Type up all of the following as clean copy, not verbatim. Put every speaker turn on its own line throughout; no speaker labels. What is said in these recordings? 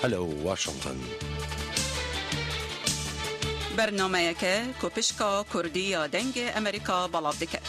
هەلو واشنطن
بەرنامەیەکە کۆپشکا کوردی یا دەنگ ئەمریکا بەڵاو دەکات.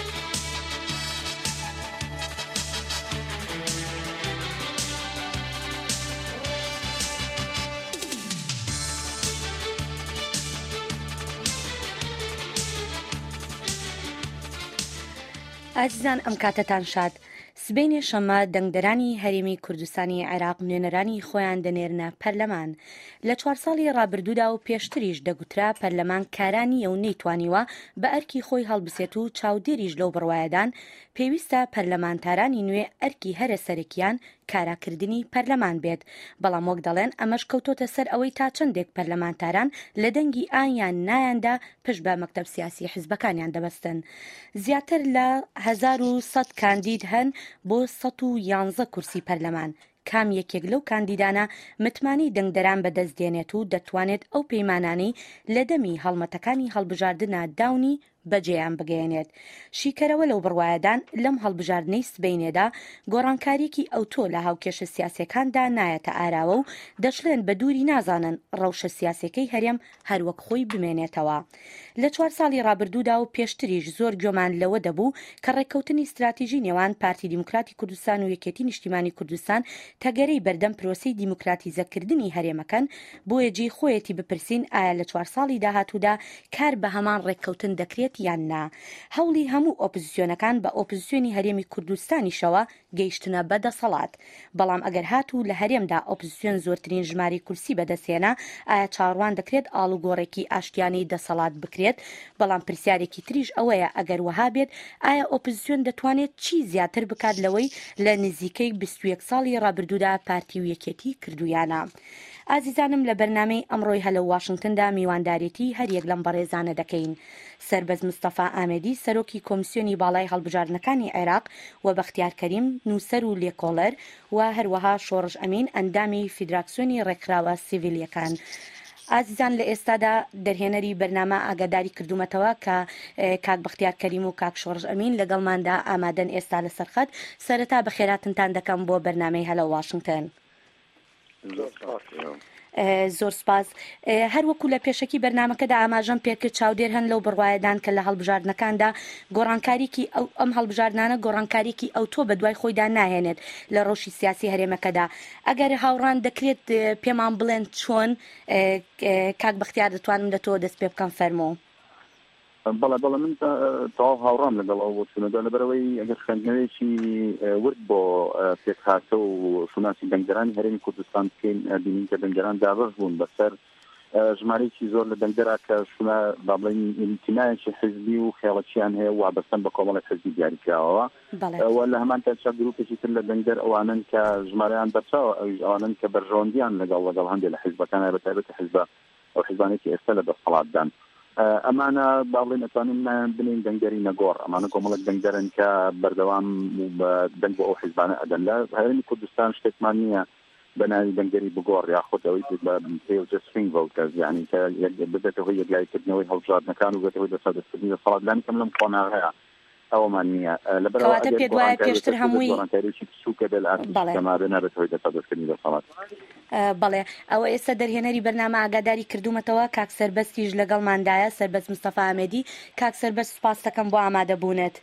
ئازیزان ئەم کاتتان شاد. سبەینێ شەمە دەنگدەرانی هەرێمی کوردستانی عێراق نوێنەرانی خۆیان دەنێرنە پەرلەمان. لە 4 ساڵی ڕابردوودا و پێشتریش دەگوترا پەرلەمان کارانیە و نەیتوانیوە بە ئەرکی خۆی هەڵبسێت و چاودێریش لەو بڕوایەدان پێویستە پەرلەمانتارانی نوێ ئەرکی هەرە سەرەکیان کاراکردنی پەرلەمان بێت. بەڵام وەک دەڵێن ئەمەش کەوتۆتە سەر ئەوەی تا چەندێک پەرلەمانتاران لە دەنگی ئایان نایاندا پشت بە مەکتەب سیاسی حیزبەکانیان دەبەستن. زیاتر لە 1100 کاندید هەن بۆ 111 کورسی پەرلەمان. کام یەکێک لەو کاندیدانە متمانی دەنگدەران بەدەستدێنێت و دەتوانێت ئەو پەیمانانەی لە دەمی هەڵمەتەکانی هەڵبژاردنە داونی بەجێیان بگەێنێت. شیکەرەوە لەو بڕوایەدان لەم هەڵبژاردنەی سبەینێدا گۆڕانکاریەکی ئەوتۆ لە هاوکێشە سیاسەکاندا نایەتە ئاراوە و دەشڵێن بە دووری نازانن ڕەوشە سیاسەکەی هەرێم هەروەک خۆی بمێنێتەوە. لە 4 ساڵی ڕابردوودا و پێشتریش زۆر گوێمان لەوە دەبوو کە ڕێککەوتنی استراتیژی نێوان پارتی دیموکراتی کوردستان و یەکێتی نیشتیمانی کوردستان تەگەرەی بەردەم پرۆسەی دیموکراتیزەکردنی هەرێمەکەن بۆ یەجێ خۆیەتی بپرسین ئایا لە 4 ساڵی داهاتوودا کار بە هەمان ڕێککەوتن دەکرێت یان نا. هەوڵی هەموو ئۆپۆزیسیۆنەکان بە ئۆپۆزیسیۆنی هەرێمی کوردستانیشەوە گەیشتنە بەدەسەڵات. بەڵام ئەگەر هاتوو لە هەرێمدا ئۆپۆزیسیۆن زۆرترین ژماری کورسی بەدەستێنا ئایا چاڕوان دەکرێت ئاڵوگۆڕێکی ئاشتیانەی دەسەڵات بکرێت. بەڵام پرسیارێکی تریش ئەوەیە ئەگەر وەها بێت ئایا ئۆپۆزیسیۆن دەتوانێت چی زیاتر بکات لەوەی لە نزیکەی 21 ساڵی ڕابردوودا پارتی و یەکێتی کردویانە. ئازیزانم لە بەرنامەی ئەمڕۆی هەلە واشنگتندا میواندارێتی هەریەک لەم بەڕێزانە دەکەین. سەربەز مستەفا ئامێدی سەرۆکی کۆمیسیۆنی باڵای هەڵبژاردنەکانی عێراق و بەختیار کەریم نووسەر و لێکۆڵەر و هەروەها شۆڕژ ئەمین ئەندامی فیدراکسیۆنی ڕێکخراوە سیڤیلیەکان. ئازیزان لە ئێستادا دەرهێنەری بەرنامە ئاگاداری کردومەتەوە کە کاک بەختیار کەریم و کاک شۆڕژ ئەمین لەگەڵماندا ئامادەن ئێستا لە سەرخەت. سەرەتا بەخێراتتان دەکەم بۆ بەرنامەی هەلە واشنگتن. زۆر سپاس. هەروەکو لە پێشەکی بەرنامەکەدا ئاماژەم پێکرد چاودێر هەن لەو بڕوایەدان کە لە هەڵبژاردنەکاندا گۆڕانکاریکی ئەم هەڵبژاردنانە گۆڕانکاریکی ئەوتۆ بە دوای خۆیدا ناهێنێت لە ڕۆژی سیاسی هەرێمەکەدا. ئەگەر هاوڕان دەکرێت پێمان بڵێن چۆن کاک بەختیار دەتوانم لە تۆ دەست پێ بکەم فەرمۆ.
بەڵێ من تەواو هاوڕام لەگەڵ ئەو بۆ چوونەدا لەبەرەوەی ئەگەر خوێندنەوەیەکی ورد بۆ پێکهاتە و شوناسی دەنگدەرانی هەرێمی کوردستان بکەین بینین کە دەنگدەران دابەش بوون بەسەر ژمارەیەکی زۆر لە دەنگدەرا کە شونا با بڵێن ئیمتینایەکی حزبی و خێڵەکیان هەیە وابەستن بە کۆمەڵی حزبی دیاریکراوەوە و لە هەمان کاتشا گروپێکی تر لە دەنگدەر ئەوانن کە ژمارەیان بەرچاوە ئەوانن کە بەرژەوەندیان لەگەڵ هەندێک لە حزبەکان بەتایبەت حزب ئەو حزبانێکی ئێستا لە دەسەڵاتدان ئەمانە باڵێ نەتوانین بنین دەنگدەری نەگۆڕ ئەمانە کۆمەڵک دەنگدەرن کە بەردەوام دەنگ بۆ ئەو حیزبانە ئەدەن لە هەرێمی کوردستان شتێکمان نییە بە ناوی دەنگدەری بگۆڕ یاخود ئەوەی پێ سوینگ ڤۆتەرز یعنی کە ببێتەوە یەکلایکردنەوەی هەڵبژاردنەکان و بێتەوەی دەسەدەستکردنی دەسەڵات لانی کەم لەم کۆناغ هەیە ئەوەمان نییە
لەبەرەوەی پێ دوایە پێشتر هەمووی
سوکە دە لە ئەمادە نابێتەوەی دەسەدەستکردنی دەسەڵات.
بەڵێ ئەوە ئێستا دەرهێنەری بەرنامە ئاگاداری کردومەتەوە کاک سەربەستیش لەگەڵماندایە سەربەست مستەفا ئامێدی. کاک سەربەست سپاس دەکەم بۆ ئامادەبوونێت.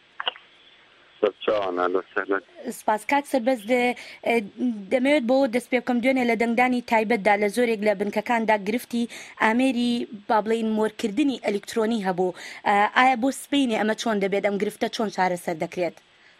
سپاس. کاک سەربەست دەمەوێت بۆ دەست پێ بکەم دوێنێ لە دەنگدانی تایبەتدا لە زۆرێک لە بنکەکاندا گرفتی ئامێری با بڵێن مۆرکردنی ئەلکترۆنی هەبوو. ئایا بۆ سبەینێ ئەمە چۆن دەبێت ئەم گرفتە چۆن چارەسەر دەکرێت؟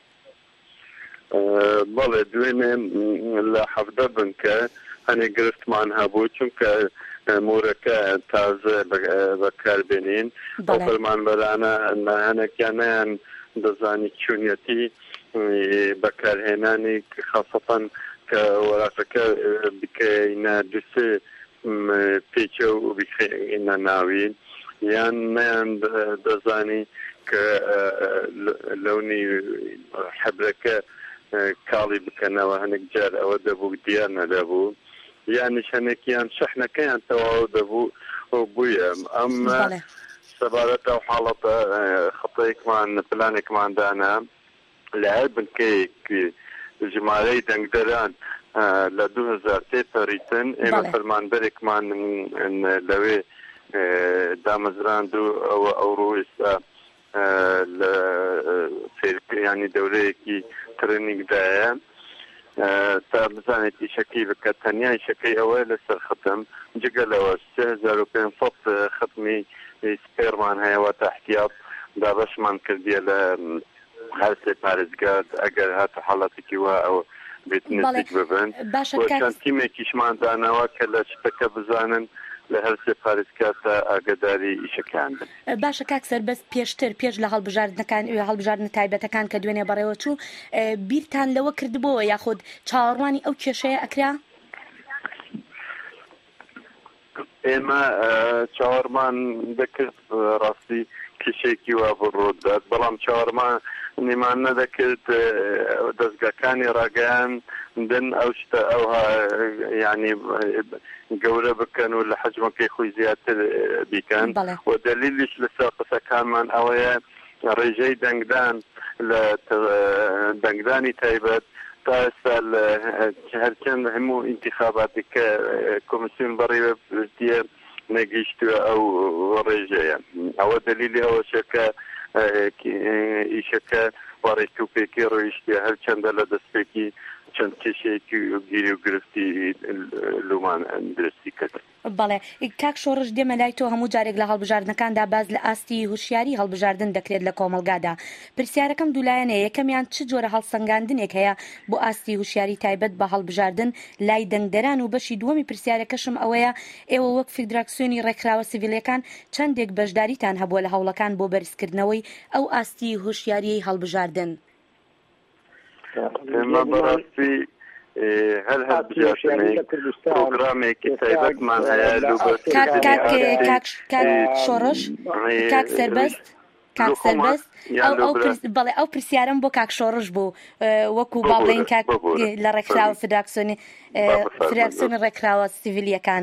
بەڵێ دوێنێ لە 17 بنکە هەنێ گرفتمان هەبوو چونکە مۆرەکە تازە بەکاربێنین ئەو فەرمانبەرانە هەنێکیانیان دەزانی چونەتی بەکارهێنانی خاصەتەن کە وەرەقەکە بکەینە دوسێ پێچە و بکەینە ناوین یان نیان دەزانی کە لەونی حەبرەکە کاڵی بکەنەوە هەنێک جار ئەوە دەبوو دیار نەدەبوو یانیش هەنێکیان شەحنەکەیان تەواو دەبوو بووە ئەم سەبارەتە و حاڵەتە خەتەیەکمان پلانێکماندانە لە هەر بنکەیەک ژمارەی دەنگدەران لە 2003 پەریتن ئێمە فەرمانبەرێکمان لەوێ دامەزراند و ئەوڕۆ ئێستا لە سێرکردنی دەورەیەکی ترنینگدایە تا بزانێت ئیشەکەی بکە. تەنیا ئیشەکەی ئەوە لەسەر ختم جگەلەوە 3500 ختمی سپێرمان هەیەوە تا احتیاط دابەشمان کردیە لە هەر سێ پارێزگار ئەگەر هاتە حاڵەتێکی وە ئەو بێت نزیک ببن چەند تیمێکیشمان داناوە کە لە شتەکە بزانن لە هەر سێ پارێزگار تا ئاگاداری ئیشەکان بن.
باشە کاک سەربەست پێشتر پێش لە هەڵبژاردن تایبەتەکان کە دوێنێ بەڕێوە چوو بیرتان لەوە کردبووە یاخود چاوەڕوانی ئەو کێشەیە ئەکرا؟
ئێمە چاوەڕمان دەکرد ڕاستی کێشێکی وا بڕۆدات بەڵام چاوەڕمان نیمان نەدەکرد دەستگاکانی ڕاگەیان دن ئەو شتە ئەوها یعنی گەورە بکەن و لە حەجمەکەی خۆی زیاتر بیکەن و دلیلیش لەسەر قسەکانمان ئەوەیە ڕێژەی دەنگدان لە دەنگدانی تایبەت تا ئێستا هەرچەند هەموو ئینتیخاباتی کە کۆمسیۆن بەڕێوە دیە نەگەیشتووە ئەو ڕێژەیە. ئەوە دلیلی ئەوەشە کە ئیشەکە وەڕێکی و پێکی ڕۆیشتیە هەرچەندە لە دەستپێکی چەند کێشەیەکی گیری و گرفتی لومان درستی کرد.
بەڵێ کاک شۆڕش دێمە لای تۆ هەموو جارێک لە هەڵبژاردنەکاندا باز لە ئاستی هوشیاری هەڵبژاردن دەکرێت لە کۆمەلگادا. پرسیارەکەم دوولایەنەیە یەکەمیان چ جۆرە هەڵسەنگاندنێک هەیە بۆ ئاستی هوشیاری تایبەت بە هەڵبژاردن لای دەنگدەران و بەشی دووەمی پرسیارەکەشم ئەوەیە ئێوە وەک فیدراکسیۆنی ڕێکخراوە سیڤیلەکان چەندێک بەشداریتان هەبووە لە هەوڵەکان بۆ بەرزکردنەوەی ئەو ئاستی هوشیاری هەڵبژاردن؟
ئێمە بەڕاستی هەر پرۆگرامێکی تایبەتمان هەیە
کاک شۆڕش کاک سەربەست بەڵێ ئەو پرسیارم بۆ کاک شۆڕش بوو وەکو باڵێن کاک لە ڕێکخراوە فیدراکسیۆنی ڕێکخراوە سیڤیلیەکان.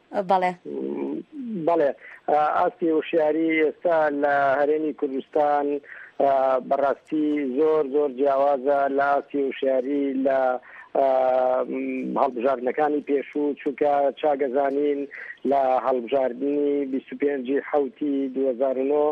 بەڵێ ئاستی هوشیاری ئێستا لە هەرێمی کوردستان بەڕاستی زۆر جیاوازە لە ئاستی هوشیاری لە هەڵبژاردنەکانی پێشوو چونکە چاگەزانین لە هەڵبژاردننی 25 حوتی 2009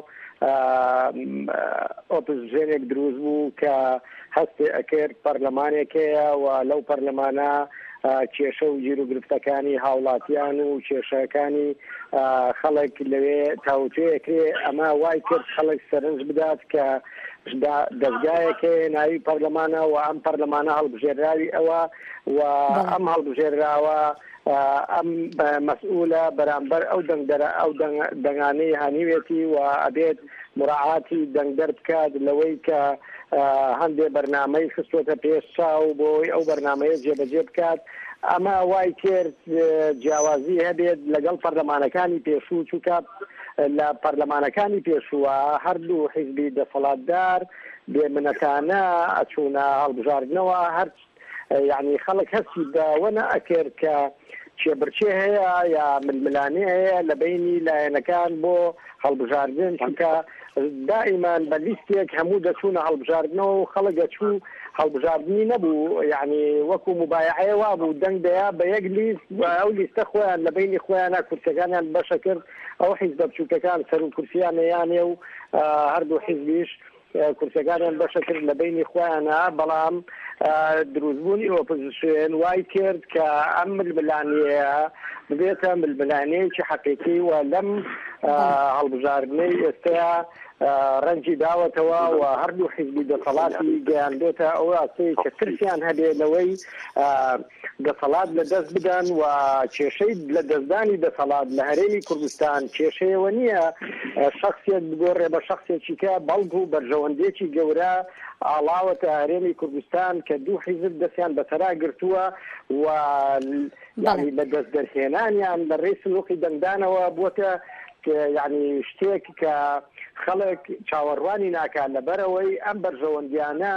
ئۆپۆزیسیۆنێک دروست بوو کە هەستی ئەکرد پەرلەمانێکەیە و لەو پەرلەمانە کێشە و گیر و گرفتەکانی هاوڵاتیان و کێشەکانی خەڵک لەوێ تاوتوێکرێ ئەمە وای کرد خەڵک سەرنج بدات کە دەستگایەکە ناوی پەرلەمانە و ئەم پەرلەمانە هەڵبژێراوی ئەوە و ئەم هەڵبژێراوە ئەم مەسئولە بەرامبەر ئەو دەنگانەی هانیوێتی و ئەبێت مراعاتی دەنگدەر بکات لەوەی کە هەندێک بەرنامەی خستوۆتە پێش چاو بۆی ئەو بەرنامەیە جێبەجێ بکات. ئەمە وای کرد جیاوازی هەبێت لەگەڵ پەرلەمانەکانی پێشوو چونکە لە پەرلەمانەکانی پێشووە هەردوو حیزبی دەسەڵاتدار بێمنەتانە ئەچوونە هەڵبژاردنەوە هەر یعنی خەڵک هەستی بەوە ئەکرد کە چێبرچێ هەیە یا ململانێ هەیە لە بینی لایەنەکان بۆ هەڵبژاردن چونکە دائیمان بە لیستێک هەموو دەچوونە هەڵبژاردنەوە و خەڵک دەچوو هەڵبژاردننی نەبوو یعنی وەکو مبایعەیە وا بوو دەنگ دەیا بە یەک لیست ئەو لیستە خۆیان لە بینی خۆیانە کورسەکانیان بەشە کرد ئەو حیزبە بچووکەکان سەر و کورسیانەیانێ و هەردوو حیزبیش کورسەکانیان بەشە کرد لە بینی خۆیانە بەڵام دروستبوونی ئۆپۆزیسیۆن وای کرد کە ئەم ململانەیە ببێتە ململانەیەکی حەقیقی و لەم هەڵبژاردنەی ئێستا ڕەنجی داوەتەوە و هەردوو حیزبی دەسەڵاتی گەیاندۆتە ئەو ئاستەیە کە ترسیان هەبێ لەوەی دەسەڵات لەدەست بدەن و کێشەی لە دەستدانی دەسەڵات لە هەرێمی کوردستان کێشەیەوە نییە شخصێک بگۆڕێ بە شخصێکی کە بەڵگ و بەرژەوەندێکی گەورە ئاڵاوەتە هەرێمی کوردستان کە دوو حیزب دەستیان بەسەرا گرتووە و لە دەست دەرهێنانیان لە ڕێی سلووقی دەنگدانەوە بووەتە یعنی شتێک کە خەڵک چاوەڕوانی ناکات لەبەرەوەی ئەم بەرژەوەندیانە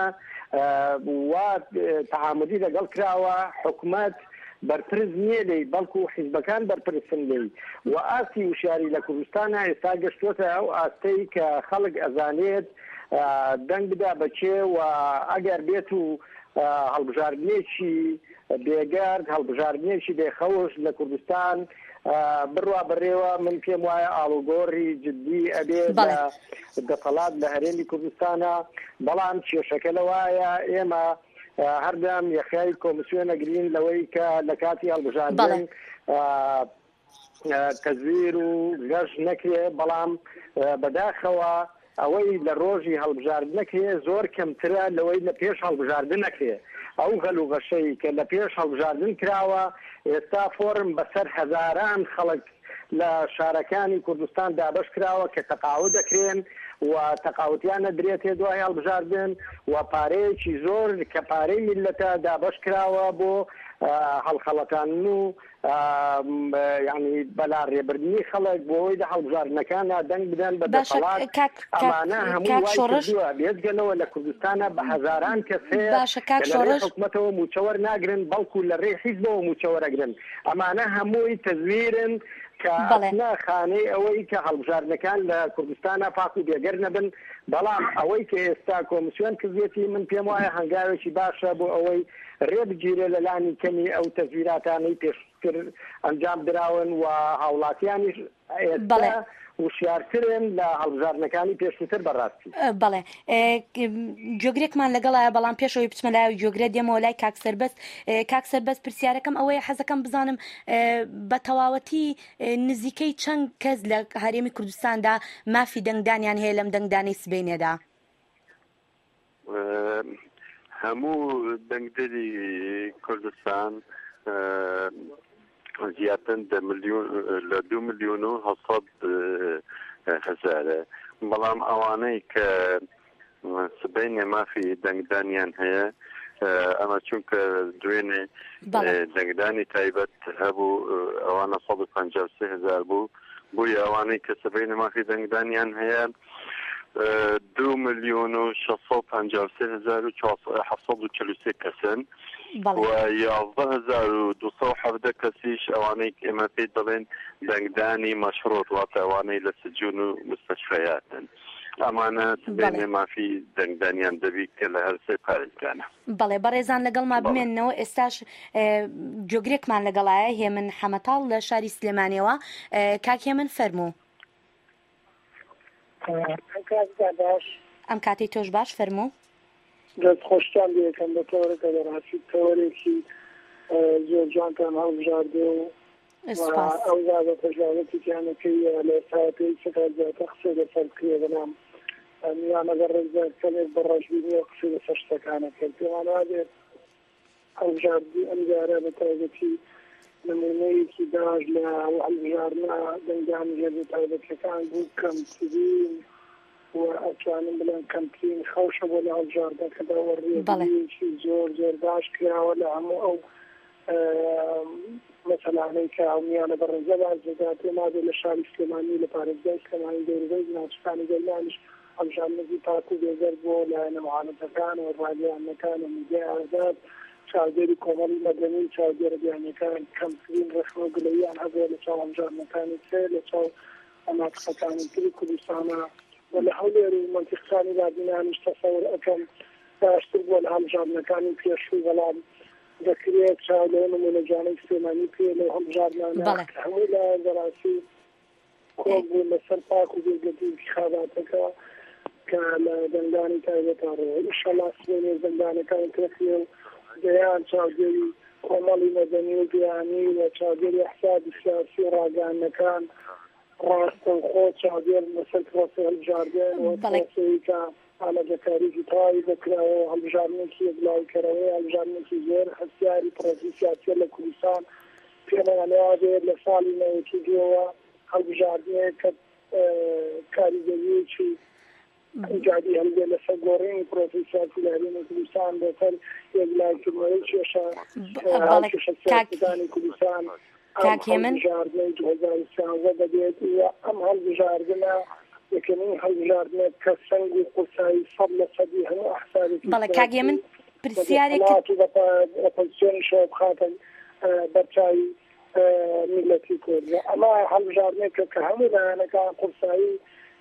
وا تەعاملی لەگەڵ کراوە حکومەت بەرپرس نییە لێی بەڵکو حیزبەکان بەرپرسن لێی و ئاستی وشاری لە کوردستانە ئێستا گەشتوتە ئەو ئاستەی کە خەڵک ئەزانێت دەنگ بدا بەچێ و ئەگەر بێت و هەڵبژاردنێکی بێگارد هەڵبژاردنێکی بێخەوش لە کوردستان بڕوا بڕێوە من پێم وایە ئاڵوگۆڕی جددی ئەبێ دەسەڵات لە هەرێمی کوردستانە بەڵام کێشەکە لەوایە ئێمە هەردەم یەخای کۆمسیۆنە گرین لەوەی کە لە کاتی هەڵبژاردن تەزویر و گەشت نەکرێ بەڵام بەداخەوە ئەوەی لە ڕۆژی هەڵبژاردنەکرێ زۆر کەمترە لەوەی لە پێش هەڵبژاردن نەکرێ ئەو غەلوغەشەی کە لە پێش هەڵبژاردن کراوە ئێستا فۆرم بەسەر هەزاران خەڵک لە شارەکانی کوردستان دابش کراوە کە تەقاوت دەکرێن و تەقاوتیانە درێتێ دوای هەڵبژاردن و پارەیەکی زۆر کە پارەی میلەتە دابش کراوە بۆ هەڵخەڵەتان و یعنی بەلا ڕێبردنی خەڵک بۆ ئەوەی هەڵبژاردنەکانە دەنگ بدەن بە دەسەڵات ئەمانە هەموو وای کردووە بێزگەلەوە لە کوردستانە بە هەزاران کەس هەیە لە ڕێی حکومەتەوە موچەوەر ناگرن بەڵکو لە ڕێی حیزبەوە موچەوەرەگرن ئەمانە هەمووی تەزویرن کە ئەسنا خانەی ئەوەی کە هەڵبژاردنەکان لە کوردستانە پاک و بێگەر نەبن بەڵام ئەوەی کە ئێستا کۆمسیۆن کردێتی من پێم وایە هەنگاوێکی باشە بۆ ئەوەی ڕێبگیرێ لە لانی کەمی ئەو تەزویراتانەی پێشتر ئەنجام دراون و هاوڵاتیانیش ئێستا وشیارترن لە هەڵبژاردنەکانی پێشتر بەڕاستی.
بەڵێ جۆگرێکمان لەگەڵایە بەڵام پێشەوەی بچمە لای جۆگرە دێمەوە لای کاک سەربەست پرسیارەکەم ئەوەیە حەزەکەم بزانم بە تەواوەتی نزیکەی چەند کەس لە هەرێمی کوردستاندا مافی دەنگدانیان هەیە لەم دەنگدانەی سبەینێدا؟
هەموو دەنگدەری کوردستان زیاتر لە 2,700,000 بەڵام ئەوانەی کە سبەینێ مافی دەنگدانیان هەیە ئەمە چونکە دوێنێ دەنگدانی تایبەت هەبوو ئەوانە 153,000 بوو بووی ئەوانەی کە سبەینێ مافی دەنگدانیان هەیە 2,653,743 کەسن و 11,217 کەسیش ئەوانەی ئێمە پێی دەڵێن دەنگدانی مەشروط واتە ئەوانەی لە سجون و مستەشفەیاتن ئەمانە سبەینێ مافی دەنگدانیان دەبی کە لە هەر سێ پارێزگانە.
بەڵێ بەڕێزان لەگەڵما بمێننەوە ئێستاش جۆگرێکمان لەگەڵایە هێمن حەمەتاڵ لە شاری سلێمانیەوە. کاک هێمن فەرموو. ئەم کاتی تۆش باش فەرموو.
دەست خۆشتان بێکەم بە تۆڕەکە دەڕاستی تەوەرێکی زۆر جوانتان هەڵبژاردێ و ئەو زادە تەژاوەتیانەکەی لە ساعتەی سەکات زیاتر قسە لەسەر کرێ بەنام میوانەگەر ڕێزەکەلێک بە ڕۆژبینیەوە قسە لەسەر شتەکانە کرد پێمان وابێت هەڵبژاردنی ئەم جارە بە تایبەتی نمونەیەکی داش لە هەڵبژاردنە دەنگدانی هێزە تایبەتەکان بوو کەمترین و ئەتوانم بڵێن کەمترین خەوشە بۆ لە هەڵبژاردنەکەدا وەڕێگەیەکی زۆر زۆر باش کراوە لە هەموو ئەو مەسەلانەی کە ئەومیانە بەڕێزە باش دەدات پێمادێ لە شاری سلێمانی لە پارێزگای سلێمانی دەوروبەری ناوچەکانی گەلمانیش هەڵبژاردنەکی پاک و بێزەر بۆ لایەنە مەعانەتەکان و ڕادیۆیانەکان و میدیای ئازاد چاودێری کۆمەڵی مەدەنی چاودێرە بیانیەکان کەمترین ڕێخنە و گلەییان هەبێ لە چاو هەڵبژاردنەکانی تر لە چاو ئەماکسەکانی تری کوردستانە ولا هەولێر و مەنتیقەکانی دابینانیش تەسەور ئەەکەم باشتر بووە لە هەڵبژاردنەکانی پێشوو بەڵام دەکرێت چاو لەو نمونەجانەی سلێمانی پێ لەو هەڵبژاردنانە هەمووی لە دەڕاستی کۆم بوو لەسەر پاک و بێگەتی انتخاباتەکە کە لە دەنگدانی تایبەتە ڕێ ئینشەڵا سبەینێ دەنگدانەکانی ترەکرێ و دەیان چاودێری کۆمەڵی مەدەنی و بیانی و چاودێری ئەحسابی سیاسی ڕاگەیاندنەکان ڕاستە و خۆ چاودێر لەسەر پرۆسە هەڵبژاردن و پرۆسەی کە ئامادەکاریی تەواوی دەکراوە هەڵبژاردنێکی یەکلااوکەرەوەی هەڵبژاردنێکی زۆر هەستیاری پرۆسی سیاسی لە کوردستان پێمانەوە دێت لە ساڵی نەوەکی دێەوە هەڵبژاردنێک کە کاریگەریەکی ئیجادی هەڵبێ لەسەر گۆڕینی پرۆسی سیاسی لە هەرێمی کوردستان بۆتەر یەکلایکردنەوەی کێشە سیاسەتانی کوردستان هەڵبژاردنەی 2013 دەبێت و ئەم هەڵبژاردنە یەکەمین هەڵبژاردنە کە سەنگ و قورسایی 100% هەموو ئەحسابێکی
بەڵێ کاگێ من پرسیارێکی
ئۆپۆزیسیۆنی شەوە بخاتە بەرچاوی میلەتی کورد ئەمە هەڵبژاردنێکە کە هەموو لایەنەکان قورسایی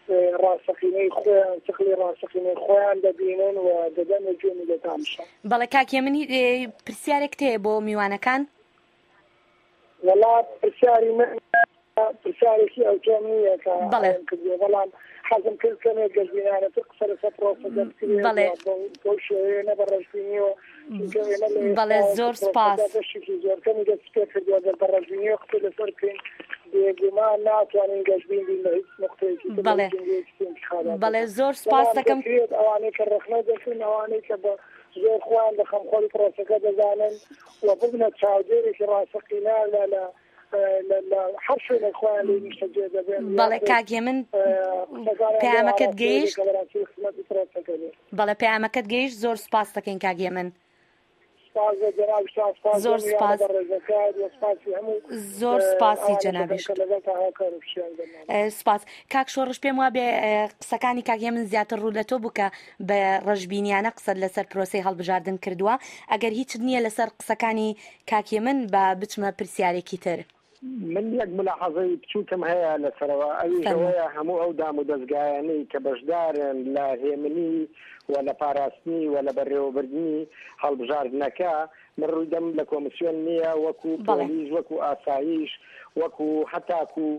ڕاستەقینەی خۆیان چقلی ڕاستەقینەی خۆیان دەبینن و دەدەن جۆمی لە تامشا.
بەڵێ کاکێ منی پرسیارێک تەیە بۆ میوانەکان؟
وەڵا پرسیاری من پرسیارێکی ئەوتۆم نییە کە کردێ بەڵام حەزم کرد کەمێ گەشتبینانە قسە لەسەر پرۆسەکە بکرێت بۆ شێوەیە نە بە ڕێژبینیەوە
بەڵێ زۆر سپاس
زۆرکەمی دەست پێ کردووە بە ڕێژبینیەوە قسە لەسەر بکەین بێگومان ناتوانین گەشتبین بین لە هیچ نقطەیەکی.
بەڵێ زۆر سپاس دەکەم.
ئەوانەی کە ڕخنە دەکەن ئەوانەی کە بە زۆر خۆیان لە خەمخۆڵی پرۆسەکە دەزانن و ببنە چاودێرێکی ڕاستەقینە لە هەر شوێنێک خۆیان لێ نیشتەجێ دەبێن.
بەڵێ کاکێ من پەیامەکەت گەیشت. بەڵێ پەیامەکەت گەیشت. زۆر سپاس دەکەین کاکێ من. زۆر سپاس. زۆر سپاسی جەنابیش. سپاس. کاک شۆڕش پێم وا بێ قسەکانی کاکێ من زیاتر ڕوو لە تۆ بووکە بە ڕەشبینیانە قسەت لەسەر پرۆسەی هەڵبژاردن کردووە. ئەگەر هیچ نییە لەسەر قسەکانی کاکێ من بە بچمە پرسیارێکی تر.
من یەک ملاحەزەی بچووکم هەیە لەسەرەوە ئەوەیە هەموو ئەو دام و دەستگایانەی کە بەشدارن لە هێمنی و لە پاراستنی و لە بەڕێوەبردننی هەڵبژاردنەکە من ڕوویدەم لە کۆمیسیۆن نییە وەکو پۆلیس وەکو ئاسایش وەکو هەتاکو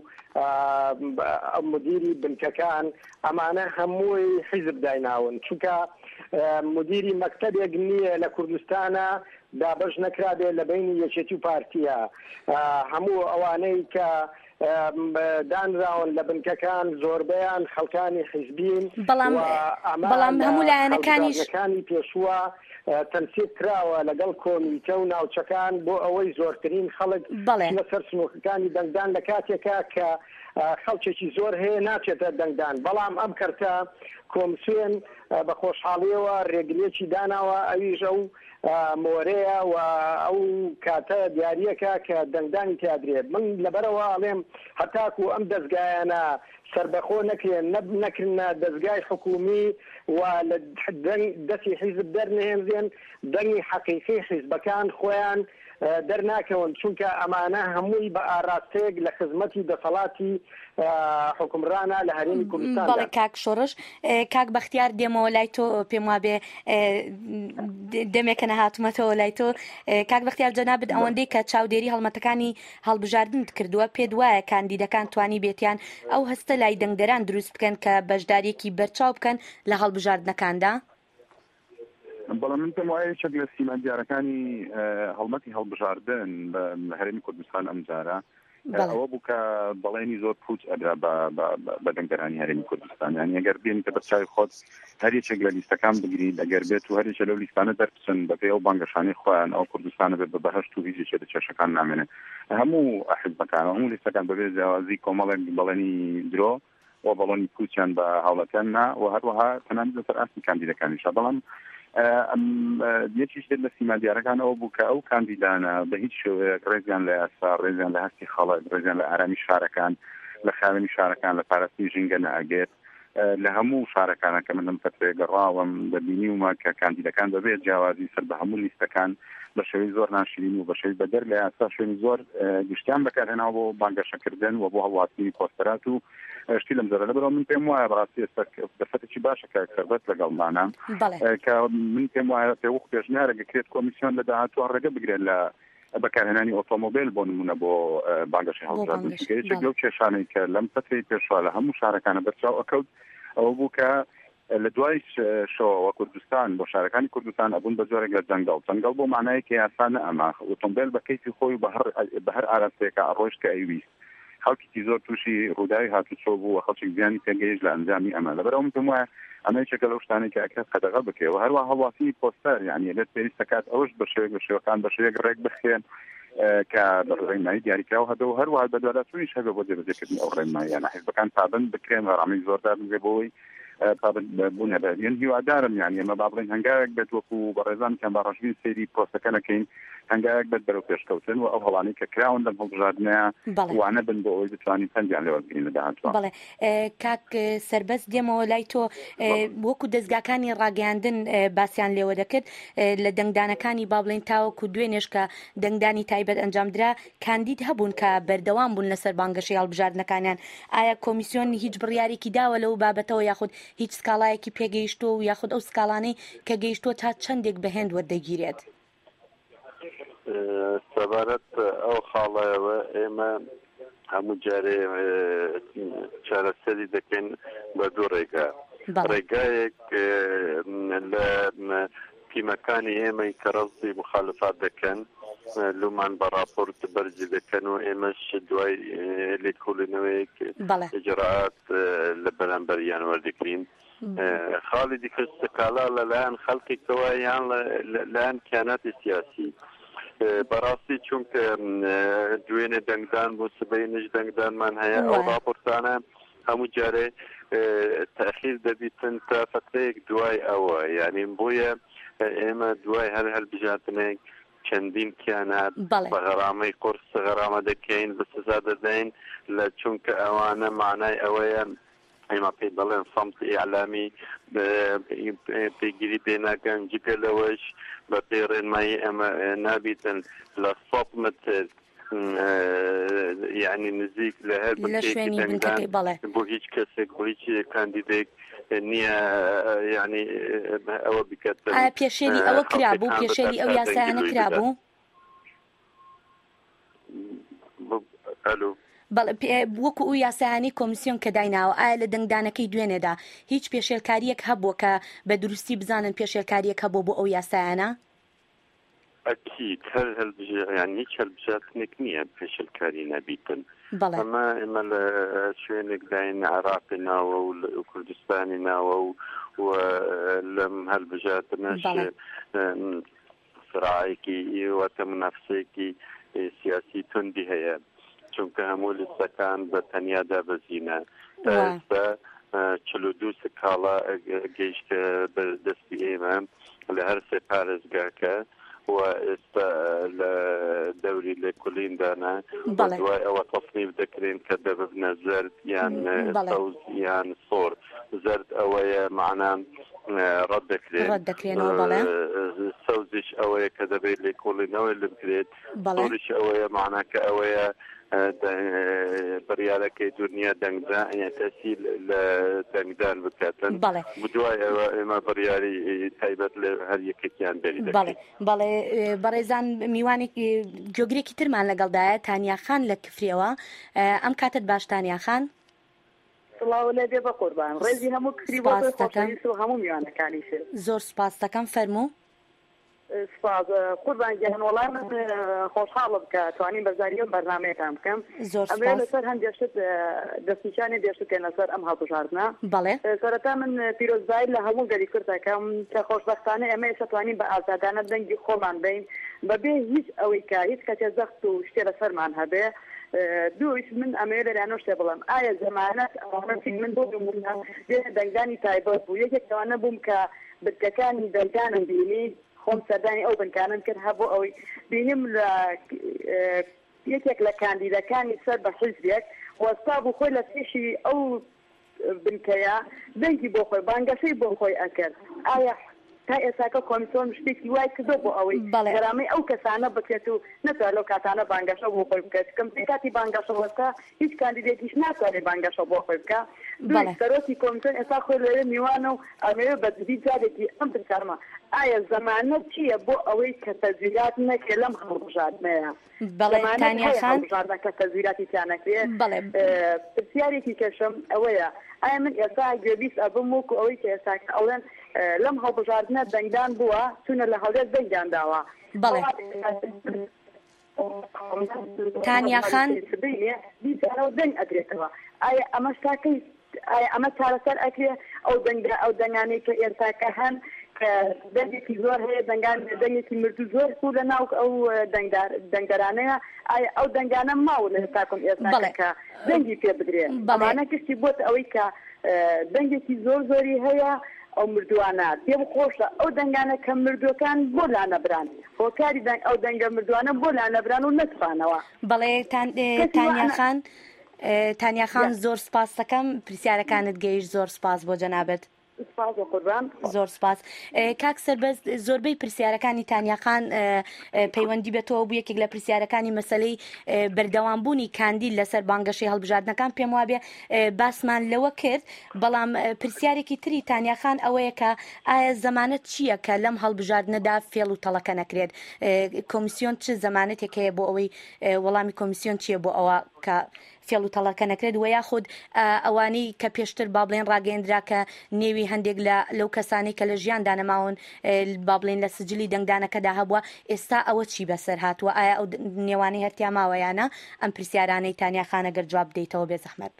مدیری بنکەکان ئەمانە هەمووی حیزب دایناون چونکە مدیری مەکتەبێک نییە لە کوردستانە دابش نەکرابێ لە بینی یەکێتی و پارتیە هەموو ئەوانەی کە دانراون لە بنکەکان زۆربیان خەڵکانی حیزبین
بەڵام هەموو لایەنەکانی
پێشووە تەنسیب کراوە لەگەڵ کۆمیتە و ناوچەکان بۆ ئەوەی زۆرترین خەڵک لەسەر سنووکەکانی دەنگدان لە کاتێکا کە خەڵکێکی زۆر هەیە ناچێتە دەنگدان بەڵام ئەم کەرتە کۆمسیۆن بە خۆشحاڵیەوە ڕێگرێکی داناوە ئەویش ئەو مۆرەیە و ئەو کاتە دیاریەکە کە دەنگدانی تیادرێت من لەبەرەوە ئەڵێم هەتاکو ئەم دەستگایانە سربەخۆ نەکرێن نەکردنە دەستگای حکومی و لە دەستی حیزب دەرنهێنزێن دەنگی حەقیقی حیزبەکان خۆیان دەرناکەون چونکە ئەمانە هەمووی بە ئاراستەیەک لە خزمەتی دەسەڵاتی حکومرانە لە هەرێمی کوردستان.
بەڵێ کاک شۆڕش کاک بەختیار دێمەوە لای تۆ پێم وا بێ دەمێکە نەهاتومەتەوە لای تۆ کاک بەختیار جەنابەت ئەوەندەی کە چاودێری هەڵمەتەکانی هەڵبژاردن کردووە پێت وایە کاندیدەکان توانی بێتیان ئەو هەستە لای دەنگدەران دروست بکەن کە بەشدارێکی بەرچاو بکەن لە هەڵبژاردنەکاندا؟
بەڵام من پێم وایە یەکێک لە سیمانجارەکانی هەڵمەتی هەڵبژاردن لە هەرێمی کوردستان ئەم جارە ئەوە بوو کە بەڵێنی زۆر پوچ ئەدرا بە دەنگدەرانی هەرێمی کوردستان یانی ئەگەر بێنی کە بەچاوی خۆت هەر یەکێک لە لیستەکان بگریت ئەگەر بێت و هەر یەکێک لەو لیستانە دەربچن بەپێ ئەو بانگەشانەی خۆیان ئەو کوردستانە بێت بە بەهەشت و هیچ یەکێک لە کێشەکان نامێنێت هەموو حیزبەکان هەموو لیستەکان بەبێ جیاوازی کۆمەڵێک بەڵێنی درۆ و بەڵۆنی پوچیان بە هاوڵەتیان نا و هەروەها تەنانەت لەسەر ئاستی کاندیدەکانیشە بەڵام یەکیش لە سیمادیارەکانەوە بوو کە ئەو کاندیدانە بە هیچ شێوەیەک ڕێزیان لە یاسا ڕێزیان لە هەستی خەڵک ڕێزیان لە ئارامی شارەکان لە خاوێنی شارەکان لە پاراستنی ژینگە نەئەگێت لە هەموو شارەکانە کە من لەم فترەیە گەڕاوم دەبینیومە کە کاندیدەکان بەبێت جیاوازی سەر بە هەموو لیستەکان بە شێوەی زۆر ناشرین و بە شێوەی بەدەر لە یاسا شوێنی زۆر گشتیان بەکارهێناوە بۆ بانگەشەکردن و بۆ هەڵواستنی پۆستەرات و شتی لەم زەرە لەبەرەوە من پێم وایە بەڕاستی ئێستا دەرفەتێکی باشە کە سەربەت لەگەڵمانە کە من پێم وایە پێوەخ پێشنیارە گەکرێت کۆمیسیۆن لە داهاتوە ڕێگە بگرێت لە بەکارهێنانی ئۆتۆمۆبیل بۆ نمونە بۆ بانگەشی هەڵبژاردن یەکێک لەو کێشانەی کە لەم فترەی پێشوا لە هەموو شارەکانە بەرچاو ئەکەوت ئەوە بوو کە لە دوای شەوەوە کوردستان بۆ شارەکانی کوردستان ئەبوون بە جۆرێک لە جەنگەڵ بۆ مانایەکی یاسانە ئەمە ئۆتۆمۆبیل بە کەیفی خۆی بە هەر ئاراستەیەکە ئەڕۆیشت کە ئەیویست خەڵکی زۆر تووشی ڕووداوی هاتوچۆ بوو و خەڵکی زیانی پێگەیشت لە ئەنجامی ئەمە لەبەرەوە من پێم وایە ئەمە یەکێکە لەو شتانەی کە ئەکرێت قەدەغە بکەوە هەروە هەڵواسی پۆستەر یعنی لێت پێویستە کات ئەوش بە شێوەیەک بە شێوەکان بە شێوەیەک ڕێک بخێن کە ڕێنمایی دیاریکراوە هەبێ و هەروە بەدواداتوونیش هەبێ بۆ جێبەجێکردنی ئەو ڕێنماییانە حیزبەکان پابند بکرێن ڕامی زۆردار بێ بۆی بوون هەبێن هیوادارم یعنی ئەمە با بڵێن هەنگاوێک بێت وەکو بەڕێزان کەم بە ڕەشبین سەیری پرۆسەکەنەکەین هەنگاوێک بێت بەرەو پێشکەوتن و ئەو هەڵانەی کە کراون لەم هەڵبژاردنەیە وانە بن بۆ ئەوەی بتوانین پەنجیان لێوە بگرین لە داهاتوە.
بەڵێ کاک سەربەست دێمەوە لای تۆ وەکو دەستگاکانی ڕاگەیاندن باسییان لێوە دەکرد لە دەنگدانەکانی با بڵێن تاوەکو دوێنێش کە دەنگدانی تایبەت ئەنجامدرا کاندید هەبوون کە بەردەوام بوون لەسەر بانگەشەی هەڵبژاردنەکانیان. ئایا کۆمیسیۆن هیچ بڕیارێکی داوە لەو بابەتەوە یاخود هیچ سکاڵایەکی پێگەیشتۆ و یاخود ئەو سکاڵانەی کە گەیشتۆ تا چەندێک بەهێند وەردەگیرێت؟
سەبارەت ئەو خاڵایەوە ئێمە هەموو جارێ چارەسەری دەکەین بە دوو ڕێگا. ڕێگایەک لە تیمەکانی ئێمەی کە ڕەزی مخالفات دەکەن لومان بە راپۆرت بەرزی دەکەن و ئێمەش دوای لێکۆڵینەوەیەک ئجراعات لە بەرامبەریان وەردەگرین. خاڵی دیکە سکاڵا لەلایەن خەڵکێکەوە یان لەلایەن کیاناتی سیاسی بەڕاستی چونکە دوێنێ دەنگدان بۆ سبەینش دەنگدانمان هەیە ئەو راپۆرتانە هەموو جارێ تاخیر دەبیتن تا فترەیەک دوای ئەوە یعنی بۆیە ئێمە دوای هەر هەڵبژاردنێک چەندین کیانات بە غەرامەی قورس غەرامە دەکەین بە سزا دەدەین لە چونکە ئەوانە معنای ئەوەیە ئێمە پێی دەڵێن سەمتی ئیعلامی پێگیری پێناکەن جگە لەوەش بە پێی ڕێنمایی ئەمە نابیتن لە 100 متر یعنی نزیک لە هەر بۆ هیچ کەسێک بۆ هیچ کاندیدێک نییە یعنی ئەوە بکاتن.
پێشێری ئەوە کرابوو پێشێری ئەو یاسایانە کرابوو؟ وەکو ئەو یاسایانی کۆمیسیۆن کە دایناوە ئایا لە دەنگدانەکەی دوێنێدا هیچ پێشێلکاریەک هەبووە کە بە دروستی بزانن پێشێلکاریەک هەبوو بۆ ئەو یاسایانە؟
ئەکید هەر هەڵبژاردن هیچ هەڵبژاردنێک نییە پێشێلکاری نەبیتن. ئەمە لە شوێنێک داین عێراقی ناوە و کوردستانی ناوە و لەم هەڵبژاردنەش سراعێکی واتە منافسەیەکی سیاسی توندی هەیە چونکە هەموو لیستەکان بە تەنیا دابەزینە. تا ئێستا 42 سکاڵا گەیشتە بەدەستی ئێمە لە هەر سێ پارێزگاکە و ئێستا لە دەوری لێکۆڵیندانە دوای ئەوە تەصنیف دەکرێن کە دەبنە زەرد یان سەوز یان سۆر. زەرد ئەوەیە معنام ڕەت دەکرێن سەوزیش ئەوەیە کە دەبێت لێکۆڵینەوەی لێبکرێت سۆریش ئەوەیە معناکە ئەوەیە بڕیارەکەی دنیا دەنگدان تەسیل لە دەنگدان بکاتن دوای ئەوە ئێمە بڕیاری تایبەت لە هەر یەکێکیان بەری دەکەین.
بەڵێ بەڕێزان میوانێکی جۆگرێکی ترمان لەگەڵدایە تانیا خان لە کفریەوە. ئەم کاتت باش تانیا خان؟
سڵاو لێ بێ بە قوربان ڕێزی هەموو کفری بۆ خۆشەویست و هەموو میوانەکانیش.
زۆر سپاس دەکەم فەرموو.
سپاس قوربان گیان وەڵای من خۆشحاڵم کە توانین بەزاریە بەرنامەیەتان بکەم. ئەمێ لەسەر هەندێشت دەستنیشانی دێشتکەن لەسەر ئەم هەڵبژاردنە. سەرەتا من پیرۆزبایی لە هەموو گەلی کوردەکەم کە خۆشبەختانە ئێمە ئێستا توانین بە ئازادانە دەنگی خۆمان بین بەبێ هیچ ئەوەی کە هیچ کەسێ زەخت و شتێ لەسەرمان هەبێ. دووش من ئەمەیە لەلایەنەوە شتێ بڵم ئایا زەمانەت ئەوانەتی من بۆ بمونە دەنگدانی تایبەت بوو یەکێکەوانە بووم کە بتکەکانی دەنگدانم بینی خۆم سەردانی ئەو بنکانم کرد هەبوو ئەوەی بینیم لە یەکێک لە کاندیدەکانی سەر بە حیزبێک وەستا بوو خۆی لە پێشی ئەو بنکەیە دەنگی بۆ خۆی بانگەشەی بۆ خۆی ئەکرد. ئایا تا ئێساکە کۆمیسیۆن شتێکی وای کردو بۆ ئەوەی گەرامەی ئەو کەسانە بکرێت و نەتوانێت لەو کاتانە بانگەشە بۆ خۆی بکات کەم کاتی بانگەشە وەستا هیچ کاندیدێکیش ناتوانێت بانگەشە بۆ خۆی بکات. سەرۆکی کۆمیسیۆن ئێستا خۆی لەوێ میوانە و ئەمەوێ بەدبی جارێکی ئەم بکارمە ئایا زەمانەت چییە بۆ ئەوەی کە تەزویرات نەکرێت لەم هەڵبژاردنەیە؟ کە تەزویراتی تیانەکرێت. پرسیارێکی کەشم ئەوەیە ئایا من ئێستا گوێبیست ئەبم وەکو ئەوەی کە ئێستاکە ئەڵێن لەم هەڵبژاردنە دەنگدان بووە چونە لە هەولێر دەنگیان داوە.
تانیا خان
دەنگ ئەدرێتەوە. ئایا ئەمە شتاکەی ئایا ئەمە چارەسەر ئەکرێ ئەو دەنگانەی کە ئێستاکە هەن کە دەنگێکی زۆر هەیە دەنگێکی مردوو زۆر بوو لە ناو ئەو دەنگدەرانەیە ئایا ئەو دەنگانە ماوە لە هێستاکەم ئێستا کە دەنگی پێ بدرێت. ئەمانە کشتی بۆت ئەوەی کە دەنگێکی زۆری هەیە ئەو مردووانە پێم خۆشە ئەو دەنگانە کە مردوەکان بۆ لانەبران هۆکاری ئەو دەنگە مردوانە بۆ لانەبران و نەتوانەوە.
بەڵێ تانیاخان زۆر سپاس دەکەم پرسیارەکانت گەیشت زۆر سپاس بۆ جەنابەت. زۆر سپاس. کاک سەربەز زۆربەی پرسیارەکانی تانیاخان پەیوەندی بێتەوە بوو یەکێک لە پرسیارەکانی مەسەلەی بەردەوامبوونی کاندیل لەسەر بانگەشەی هەڵبژاردنەکان پێم وابێ باسمان لەوە کرد بەڵام پرسیارێکی تری تانیاخان ئەوەیە کە ئایا زەمانەت چییە کە لەم هەڵبژاردنەدا فێڵ و تەڵەکە نەکرێت کۆمیسیۆن چ زەمانەتێک هەیە بۆ ئەوەی وەڵامی کۆمیسیۆن چییە بۆ ئەوە کە فێڵ و تەڵەکە نەکرێت و یاخود ئەوانەی کە پێشتر با بڵێن ڕاگەیەندرا کە نێوی هەندێک لەو کەسانی کە لە ژیاندا نەماون با بڵێن لە سجلی دەنگدانەکەدا هەبووە ئێستا ئەوە چی بەسەر هاتووە ئایا ئەو نێوانەی هەرتیا ماوەیانە ئەم پرسیارانەی تانیاخانە گەر جواب بدەیتەوە بێ زەحمەت.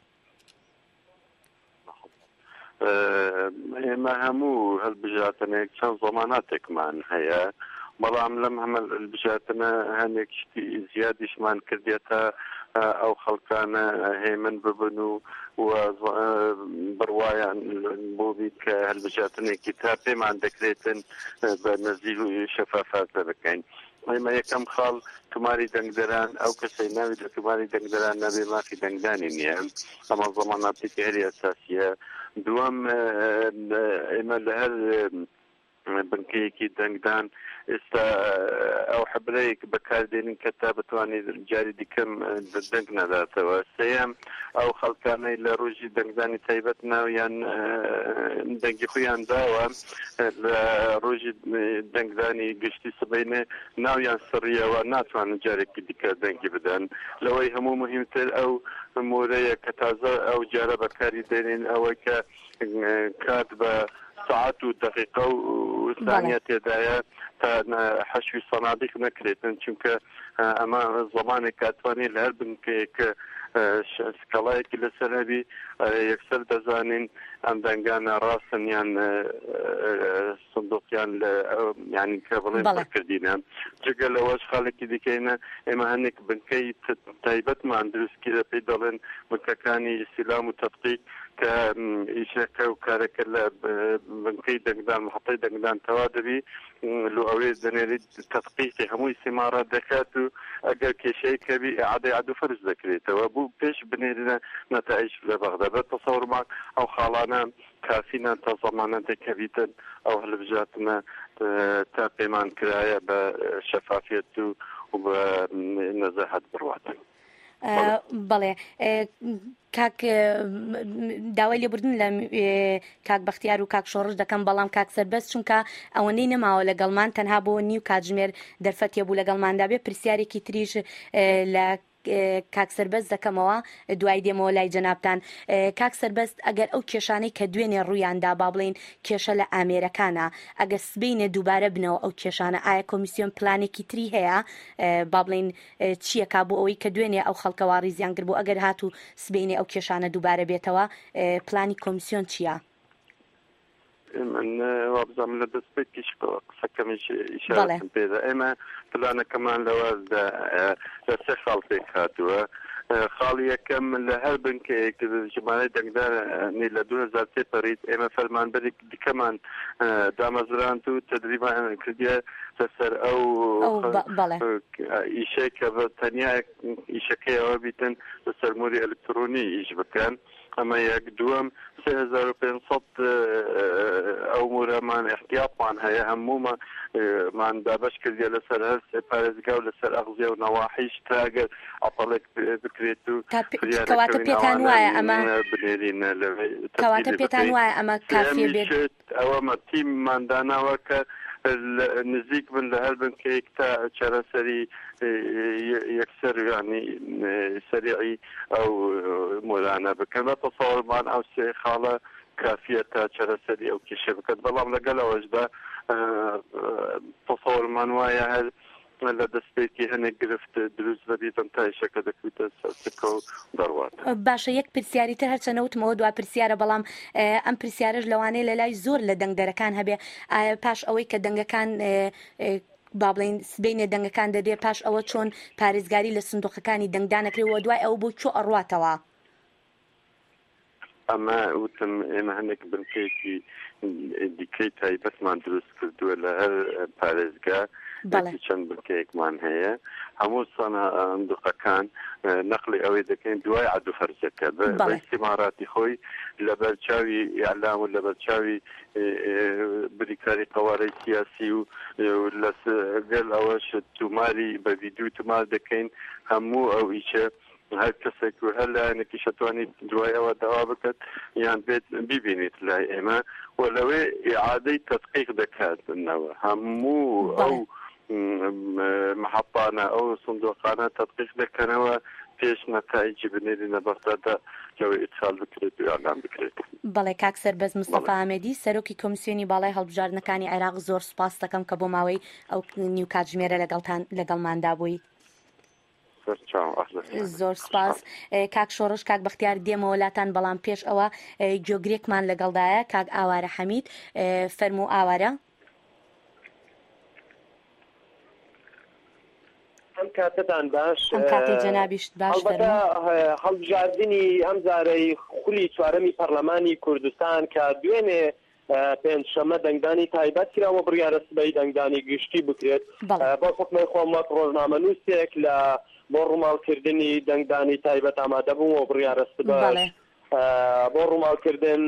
ئێمە هەموو هەڵبژاردنێک چەند زەماناتێکمان هەیە بەڵام لەم هەمە هەڵبژاردنە هەندێک شتی زیادیشمان کردێتە ئەو خەڵکانە هێمن ببن و بڕوایان بۆ بیت کە هەڵبژاردنێکی تا پێمان دەکرێتن بە نزیک و شەفافاتە بکەین. ئێمە یەکەم خاڵ تۆماری دەنگدەران ئەو کەسەی ناوی لە تۆماری دەنگدەران نەبێ مافی دەنگدانی نییە ئەمە زەماناتێکی هەری ئەساسیە. دووەم ئێمە لە هەر بنکەیەکی دەنگدان ئێستا ئەو حبرەیەک بەکاردێنین کە تا بتوانێت جاری دیکەم دەنگ نەداتەوە. سەیەم ئەو خەڵکانەی لە ڕۆژی دەنگدانی تایبەت ناویان دەنگی خۆیان داوە لە ڕۆژی دەنگدانی گشتی سبەینێ ناویان سڕیەوە ناتوانن جارێکی دیکە دەنگی بدەن. لەوەی هەموو مهمتر ئەو مورەیە کە تازە ئەو جارە بەکاری دێنین ئەوەی کە کات بە ساعت و دقیقە و ثانیە تێدایە تا حەشوی سەنادیق نەکرێتن چونکە ئەمە زەمانێک کاتوانێت لە هەر بنکەیەک سکەڵایەکی لەسەر هەبی یەکسەر دەزانین ئەم دەنگانە ڕاستن یان سندوقیان لە یانی کە بڵێن بەکردینە. جگە لەوەش خاڵێکی دیکەینە ئێمە هەندێک بنکەی تایبەتمان دروستکرە پێی دەڵێن بنکەکانی ئیسلام و تەفقیق کە ئیشەکە و کارەکە لە بنکەی دەنگدان محەتەی دەنگدان تەوا دەبی لە ئەوەی دەنێریت تەفقیقی هەمووی سیمارات دەکات و ئەگەر کێشەی کەبی ئیعادەی عەدو فەرز دەکرێتەوە بوو پێش بنێرینە نەتائیج لە بەغدا بە تەسەوڕمان ئەو خاڵانە کافینە تا زەمانەتێک کەبیتن ئەو هەڵبژاردنە تا پێمان کرایە بە شەفافیەت و بە نەزەهەت بڕواتن.
بەڵێ کاک داوای لێبوردن لە کاک بەختیار و کاک شۆڕش دەکەم بەڵام کاک سەربەز چونکە ئەوەندەی نەماوە لەگەڵمان تەنها بۆ نیو کاتژمێر دەرفەتێ بوو لەگەڵماندا بێ پرسیارێکی تریش لە کاک سەربەز دەکەمەوە دوای دێمەوە لای جەنابتان. کاک سەربەز ئەگەر ئەو کێشانەی کە دوێنێ ڕوویاندا با بڵێن کێشە لە ئامێرەکانە ئەگەر سبەینێ دووبارە بنەوە ئەو کێشانە ئایا کۆمیسیۆن پلانێکی تری هەیە با بڵێن چییە کا بۆ ئەوەی کە دوێنێ ئەو خەڵکەوا ڕیزیان کرد بۆ ئەگەر هات و سبەینێ ئەو کێشانە دووبارە بێتەوە پلانی کۆمیسیۆن چییە؟
من وابزانم لە دەستپێکیش قسەکەمیش ئیشارەتم پێدا ئێمە پلانەکەمان لەوە لە سێ خاڵ پێک هاتووە. خاڵی یەکەم لە هەر بنکەیەک ژمارەی دەنگدانی لە 2003 پەڕیت ئێمە فەرمانبەرێک دیکەمان دامەزراند و تەدریبان کردیە لەسەر ئەو ئیشەی کە تەنیا ئیشەکەیەوە بیتن لەسەر موری ئەلکترۆنی ئیش بکەن. ئەمە یەک. دووەم 3500 ئەو مورەمان احتیاطمان هەیە هەموومان دابش کردیە لەسەر هەر پارێزگا و لەسەر ئەغزیە و نەواحیش تا ئەگەر ئەپەڵێک بکرێت و
کەواتە پێتان وایە ئەمە
بنێرینە
کەواتە پێتان وایە ئەمە کافیە بێت
ئەوەمە تیممانداناوە کە نزیک بن لە هەر بنکەیەک تا چارەسەری یەکسەر ینی سەریعی ئەو مورانە بکەن بە تەسەوڕمان ئەو سێ خاڵە کافیە تا چارەسەری ئەو کێشە بکەن. بەڵام لەگەڵەوەشدا تەسەوڕمان وایە هەر لە دەستپێکی هەنێک گرفت دروست بەبیتم تا ئیشەکە دەکوێتە سەرچکە و دەڕوات.
باشە یەک پرسیاری تر هەرچەنەوتمەوە دوا پرسیارە بەڵام ئەم پرسیارش لەوانەیە لە لای زۆر لە دەنگدەرەکان هەبێ پاش ئەوەی کە دەنگەکان با بڵێن سبەینێ دەنگەکان دەبێ پاش ئەوە چۆن پارێزگاری لە سندوقەکانی دەنگدانەکرێەوە دوای ئەو بۆ چۆ ئەڕواتەوە.
ئەمە وتم ئێمە هەندێک بنکەیەکی دیکەی تایبەتمان دروست کردووە لە هەر پارێزگا چەند بنکەیەکمان هەیە هەموو سەندوقەکان نەقلی ئەوەی دەکەین دوای عەدو فەرجەکە بە ئیستیماراتی خۆی لە بەرچاوی ئیعلام و لە بەرچاوی بریکاری قوارەی سیاسی و لەگەڵ ئەوەش توماری بە ڤیدیۆ تومار دەکەین هەموو ئەو ئیچە هەر کەسێک و هەر لایەنێکی شەتوانیت دوای ئەوە داوا بکات یان بێت ببینیت لای ئێمە و لەوێ ئیعادەی تەدقیق دەکاتنەوە هەموو ئەو محەپانە ئەو سندوقانە تەدقیق دەکەنەوە پێش نەتایجی بنێرینە بەغدادا لەوەی ئیرسال بکرێت و ئیعلام بکرێت.
بەڵێ کاک سەربەز مستەفا ئامێدی سەرۆکی کۆمیسیۆنی باڵای هەڵبژاردنەکانی عێراق زۆر سوپاس دەکەم کە بۆ ماوەی ئەو نیو کاتژمێرە لەگەڵماندا بووی. زۆر سپاس. کاک شۆڕش کاک بەختیار دێمەوە لاتان بەڵام پێش ئەوە گوێگرێکمان لەگەڵدایە کاک ئاوارە حەمید فەرموو ئاوارە.
ئەم کاتتان باش
ئەم کاتی جەنابیشت باش
هەڵبژاردننی ئەم زارەی خولی چوارەمی پەرلەمانی کوردستان کە دوێنێ پێنجشەمە دەنگدانی تایبەت کراوە بڕیارە سبەی دەنگدانی گشتی بکرێت بۆ حکمی خۆم وەک ڕۆژنامەنووسێک لە بۆ ڕووماڵکردنی دەنگدانی تایبەت ئامادە بووم و بڕیارە سبەی بۆ ڕووماڵکردن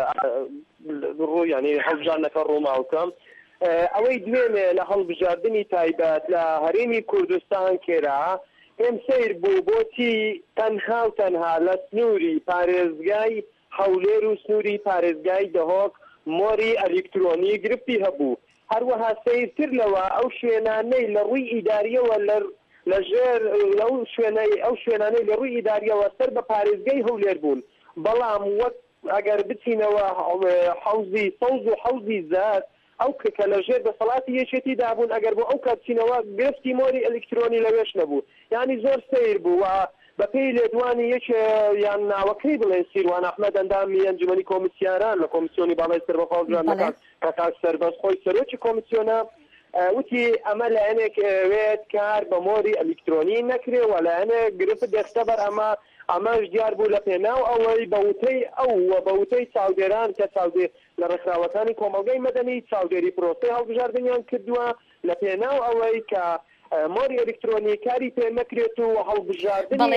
ڕوویانی هەڵبژاردنەکە ڕووماڵکەم ئەوەی دوێنێ لە هەڵبژاردننی تایبەت لە هەرێمی کوردستان کێرا پێم سیر بوو بۆچی تەنها و تەنها لە سنووری پارێزگای هەولێر و سنووری پارێزگای دهۆک مۆری ئەلکترۆنی گرفتی هەبوو هەروەها سیرتر لەوە ئەو شوێنانەی لە ڕووی ئیداریەوە لەژێر ئەو شوێنانەی لە ڕووی ئیداریەوە سەر بە پارێزگای هەولێر بوون بەڵام وەک ئەگەر بچینەوە حەوزی سەوز و حەوزی زات ئەو کە لەژێر دەسەڵاتی یەکێتی دابوون ئەگەر بۆ ئەو کاتچینەوە گرفتی مۆری ئەلکترۆنی لەوێش نەبوو یعنی زۆر سیر بوو بە پێی لێدوانی یەک یان ناوەکەی بڵێن سیروان ئەحمەد ئەندامی ئەنجومەنی کۆمیسیاران لە کۆمیسیۆنی باڵای سەربەخۆڵگرانەکان کە کاک سەربەز خۆی سەرۆکی کۆمیسیۆنە وتی ئەمە لایەنێک وێت کار بە مۆری ئەلکترۆنی نەکرێ و لایەنێک گرفت دەستە بەر ئەمەش دیار بوو لە پێناو ئەوەی بەوتەی ئەو بەوتەی چاودێران کە چاودێ لە ڕێکخراوەکانی کۆمەلگەی مەدەنی چاودێری پرۆسەی هەڵبژاردنیان کردووە لە پێناو ئەوەی کە مۆری ئەلکترۆنی کاری پێ نەکرێت و هەڵبژاردننی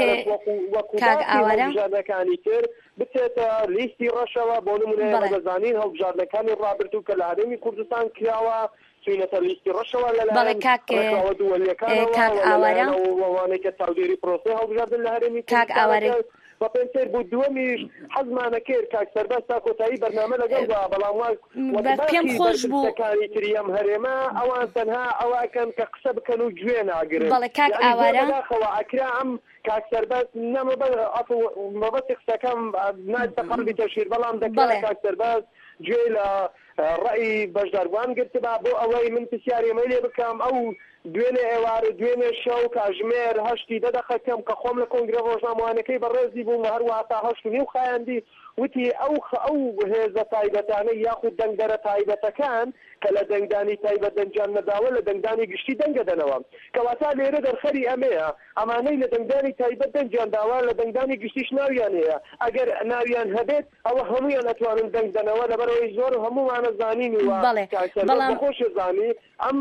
هەڵبژاردنەکانی تر بچێتە لیستی ڕەشەوە بۆ نمونە بەزانین هەڵبژاردنەکانی ڕابردوو کە لە هەرێمی کوردستان کراوە چینەتە لیستی ڕەشەوە لەلایەن دووەلیەکانەوەوانێک کە چاودێری پرۆسەی هەڵبژاردن لە هەرێمی کوردستان بە پێنسەر بوو دووەمیش حەزمانە کرد کاک سەربەز تا کۆتایی بەرنامە لەگەڵدا بەڵام
پێم خۆش بوو
کاری تریەم هەرێمە ئەوان تەنها ئەواکەن کە قسە بکەن و گوێ ناگرن
بەڵێ کاک ئاوارە
ئەکرا ئەم کاک سەربەز مەبەستی قسەکەم ناچە قەڵبی تەشیر بەڵام دەکرێت کاک سەربەز گوێ لە ڕەئی بەشداربووان گرتبا بۆ ئەوەی من پرسیارێمەی لێ بکەم ئەو دوێنێ ئێوارە دوێنێ شەو کاژمێر هەشتی دەدەخەکەم کە خۆم لە کۆنگرە ڕۆژنامەوانەکەی بەڕێزی بووم هەروەها تا هەشت و نیو خایاندی وتی ئەو هێزە تایبەتانەی یاخود دەنگدەرە تایبەتەکان کە لە دەنگدانی تایبەت دەنجان نەداوە لە دەنگدانی گشتی دەنگەدەنەوە کەواتە لێرە دەرخەری ئەمەیە ئەمانەی لە دەنگدانی تایبەت دەنجان داوا لە دەنگدانی گشتیش ناویان هەیە ئەگەر ناویان هەبێت ئەوە هەمویان ئەتوانن دەنگدەنەوە لەبەرەوەی زۆر هەمووانە زانینی وە خۆش زانی ئەم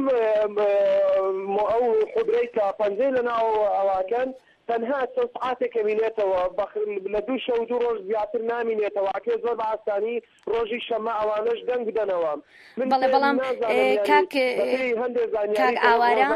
ئەو خودرەی کە پەنجەی لەناو ئەواکەن تەنها چەند سعاتێکە مینێتەوە لە دوو شەو دوو ڕۆژ زیاتر نامینێتەوە ئاکێ زۆر بەئاسانی ڕۆژی شەمە ئەوانەش دەنگ بدەنەوە
بەڵێ بەڵام کاک ئاوارە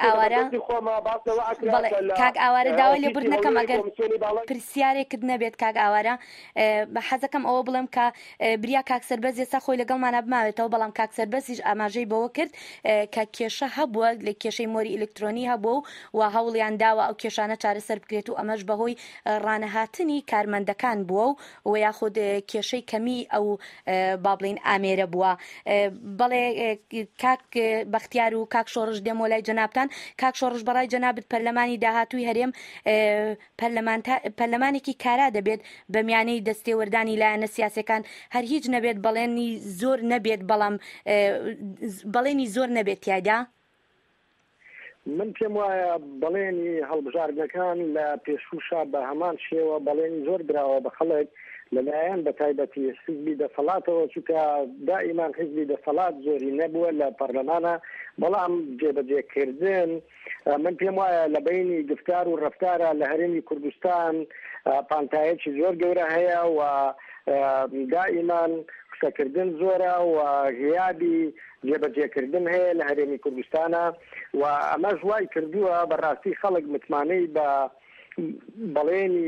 کاک ئاوارە داوای لێبوردنەکەم ئەگەر پرسیارێکت نەبێت کاک ئاوارە بە حەزەکەم ئەوە بڵێم کە بریا کاک سەربەز ئێستا خۆی لەگەڵمانە بماوێتەوە بەڵام کاک سەربەزیش ئاماژەی بەوە کرد کە کێشە هەبووە لە کێشەی مۆری ئەلکترۆنی هەبوو و هەوڵیان داوە ئەو کێشانە چارەسەر بکرێت و ئەمەش بەهۆی ڕانەهاتنی کارمەندەکان بووە و یاخود کێشەی کەمی ئەو با بڵین ئامێرە بووە. بەڵێ کاک بەختیار و کاک شۆڕش دێمەوە لای جەنابتان. کاک شۆڕش بەڕای جەنابەت پەرلەمانی داهاتووی هەرێم پەرلەمانێکی کارا دەبێت بە میانەی دەستێوەردانی لایەنە سیاسەکان هەر هیچ نەبێت بەڵێنی زۆر نەبێت بەڵام بەڵێنی زۆر نەبێت تیایدا.
من پێم وایە بەڵێنی هەڵبژاردنەکان لە پێشوشا بە هەمان شێوە بەڵێنی زۆر براوە بە خەڵک لەلایەن بە تایبەتی حزبی دەسەڵاتەوە چونکە دائیمان حزبی دەسەڵات زۆری نەبووە لە پەرلەمانە بەڵام جێبەجێکردن من پێم وایە لە بینی گفتار و ڕفتارە لە هەرێمی کوردستان پانتایەکی زۆر گەورە هەیە و دائیمان قسەکردن زۆرە و غیابی جێبەجێکردن هەیە لە هەرێمی کوردستانە و ئەمە ژوای کردووە بەڕاستی خەڵک متمانەی بە بەڵێنی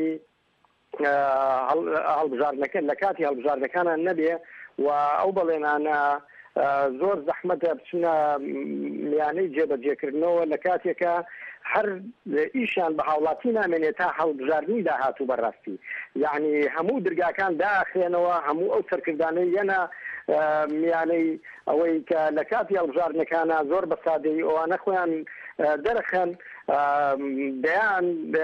هەڵبژاردنەکە لە کاتی هەڵبژاردنەکانان نەبێ و ئەو بەڵێنانە زۆر زەحمەتە بچنە میانەی جێبەجێکردنەوە لە کاتێکە هەر ئیشان بە هاوڵاتی نامێنێت تا هەڵبژاردننی داهاتوو بەڕاستی یعنی هەموو دەرگاکان داخێنەوە هەموو ئەو سەرکردانەی یەنە میانەی ئەوەی کە لە کاتی هەڵبژاردنەکانە زۆر بەسادەی ئەوانە خۆیان دەرەخەن دەیان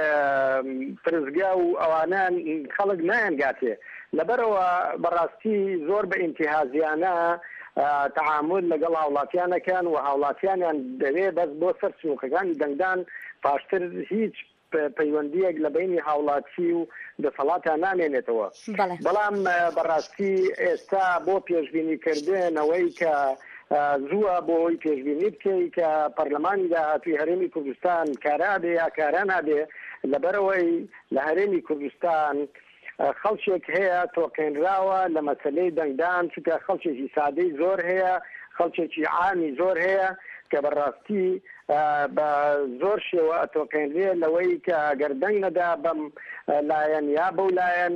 پرزگا و ئەوانان خەڵک نایەنگاتێ لەبەرەوە بەڕاستی زۆر بە ئینتیهازیانە تعامل لەگەڵ هاوڵاتیانەکان و هاوڵاتیانیان دەوێت بەس بۆ سەر سنووقەکانی دەنگدان پاشتر هیچ پەیوەندیەک لە بینی هاوڵاتی و دەسەڵاتیان نامێنێتەوە بەڵام بەڕاستی ئێستا بۆ پێشبینیکردن ئەوەی کە زووە بۆ ئەوی پێشبینی بکەی کە پەرلەمانی داهاتووی هەرێمی کوردستان کارا بێ یا کارا نابێ لەبەرەوەی لە هەرێمی کوردستان خەڵکێک هەیە تۆقێنراوە لە مەسەلەی دەنگدان چونکە خەڵکێکی سادەی زۆر هەیە خەڵکێکی عامی زۆر هەیە کە بەڕاستی بە زۆر شێوە ئەتۆقێنرێ لەوەی کە گەردەنگ نەدا بەم لایەن یا بەو لایەن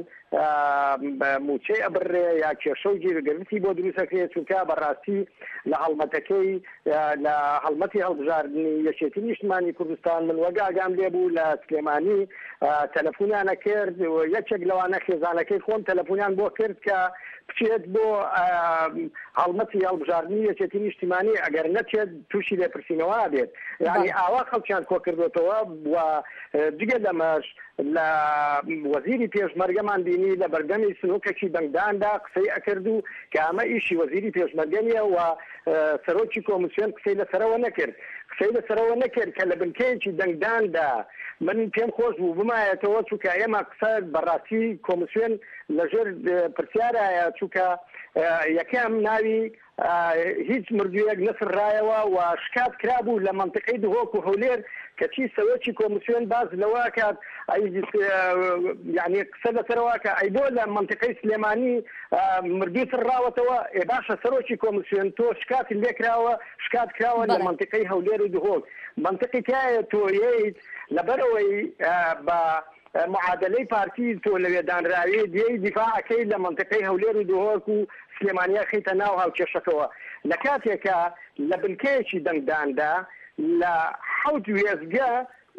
موچەی ئەبڕێ یا کێشە و گیرگرفتی بۆ دروستەکرێت چونکە بەڕاستی لە هەڵمەتەکەی لە هەڵمەتی هەڵبژاردننی یەکێتی نیشتمانی کوردستان من وەگا ئاگام لێبوو لە سلێمانی تەلەفۆنیانە کرد یەکێک لەوانە خێزانەکەی خۆم تەلەفۆنیان بۆ کرد کە بچێت بۆ هەڵمەتی هەڵبژاردننی یەکێتی نیشتمانی ئەگەر نەچێت تووشی لێپرسینەوە بێت یعنی ئاوا خەڵکیان کۆ کردوێتەوە و جگە لەمەش لە وەزیری پێشمەرگەمان بینی لە بەردەمی سنووکێکی دەنگداندا قسەی ئەکرد و کە ئەمە ئیشی وەزیری پێشمەرگەنیە و سەرۆکی کۆمیسیۆن قسەی لەسەرەوە نەکرد قسەی لەسەرەوە نەکرد کە لە بنکەیەکی دەنگداندا من پێم خۆش بوو بمایەتەوە چونکە ئێمە قسە بەڕاستی کۆمیسیۆن لەژێر پرسیارایە چونکە یەکەم ناوی هیچ مردویەک نەسڕایەوە و شکات کرابوو لە منطقەی دهۆک و هەولێر کەچی سەرۆکی کۆمیسیۆن باز لەوە کات یعنی قسە لەسەرەوە کە ئەی بۆ لە منطقەی سلێمانی مردوی سڕاوەتەوە باشە سەرۆکی کۆمیسیۆن تۆ شکاتی لێکراوە شکات کراوە لە منطقەی هەولێر و دهۆک منطقی تایە تۆیەیت لەبەرەوەی بە معادلەی پارتی تۆ لەوێدانراوی دیەی دیفاعەکەی لە منطقەی هەولێر و دهۆک و سلێمانیا خیتە ناو هاوکێشەکەەوە لە کاتێکە لە بنکەیەکی دەنگداندا لە حەوت وێزگە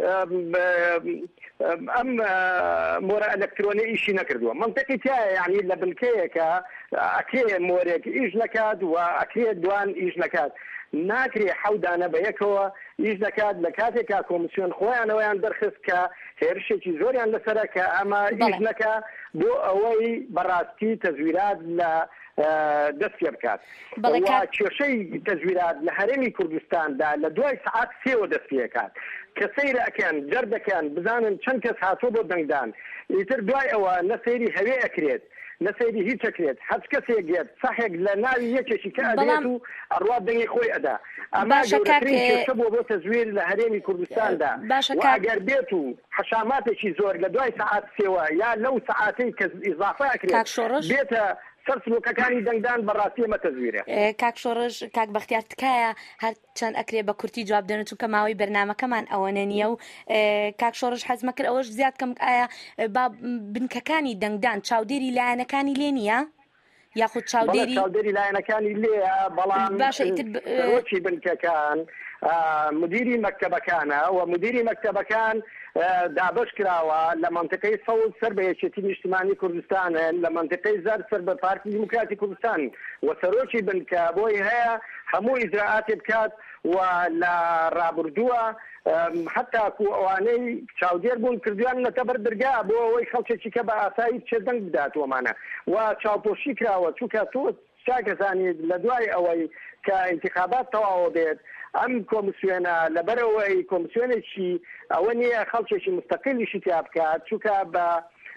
ئەم مۆرە ئەلەکترۆنی ئیشی نەکردووە منطقی تایە یعنی لە بنکەیەکە ئەکرێ مۆرێک ئیش نەکات و ئەکرێت دوان ئیش نەکات ناکرێ حەودانە بە یەکەوە ئیش دەکات لە کاتێکا کۆمیسیۆن خۆیانەوەیان دەرخست کە هێرشێکی زۆریان لەسەرە کە ئەمە ئیش نەکە بۆ ئەوەی بەڕاستی تەزویرات لە دەست پێ بکات کێشەی تەزویرات لە هەرێمی کوردستاندا لە دوای سعات سێوە دەست پێکات کە سەیرە ئەکەن جەردەکەن بزانن چەند کەس هاتۆ بۆ دەنگدان ئیتر دوای ئەوە نەسەیری هەوێ ئەکرێت نەسەیری هیچ ئەکرێت هەچ کەسێک گێت سەحێک لە ناوی یەکێکی کە ئەدێت و ئەڕوا دەنگی خۆی ئەدا ئەمە گەورەترین کێشە بۆ تەزویر لە هەرێمی کوردستاندا و ئەگەر بێت و حەشاماتێکی زۆر لە دوای سەعات سێوە یا لەو سەعاتەی کە ئیزافە ئەکرێت بێتە سەر سلوکەکانی دەنگدان بەڕاستی ئەمە تەزویرە.
کاک شۆڕژ کاک بەختیار تکایە هەر چەند ئەکرێ بە کورتی جواب دێنن چونکە ماوەی بەرنامەکەمان ئەوەنە نییە و کاک شۆڕژ حەزمە کرد ئەوەش زیاد کەم ئایا بنکەکانی دەنگدان چاودێری لایەنەکانی لێ نییە؟ یاخود
چاودێری لایەنەکانی لێە بەڵام سەرۆکی بنکەکان مدیری مەکتەبەکانە و مدیری مەکتەبەکان دابش کراوە لە منطقەی سەوڵ سەر بە یەکێتی نیشتمانی کوردستانە لە منطقەی زەر سەر بە پارتی دیموکراتی کوردستان و سەرۆکی بنکە بۆی هەیە هەموو ئیجراعاتی بکات و لە ڕابردووە حتا کو ئەوانەی چاودێر بوون کردویان نەتە بەر دەرگا بۆ ئەوەی خەڵکێکی کە بە ئاسایی چێ دەنگ بداتوەمانە و چاوپۆشی کراوە چونکە تۆ چاکەزانید لە دوای ئەوەی کە انتخابات تەواو بێت ئەم کۆمیسیۆنە لەبەرەوەی کۆمیسیۆنێکی ئەوە نییە خەڵکێکی مستەقیلیشی تیا بکات چونکە بە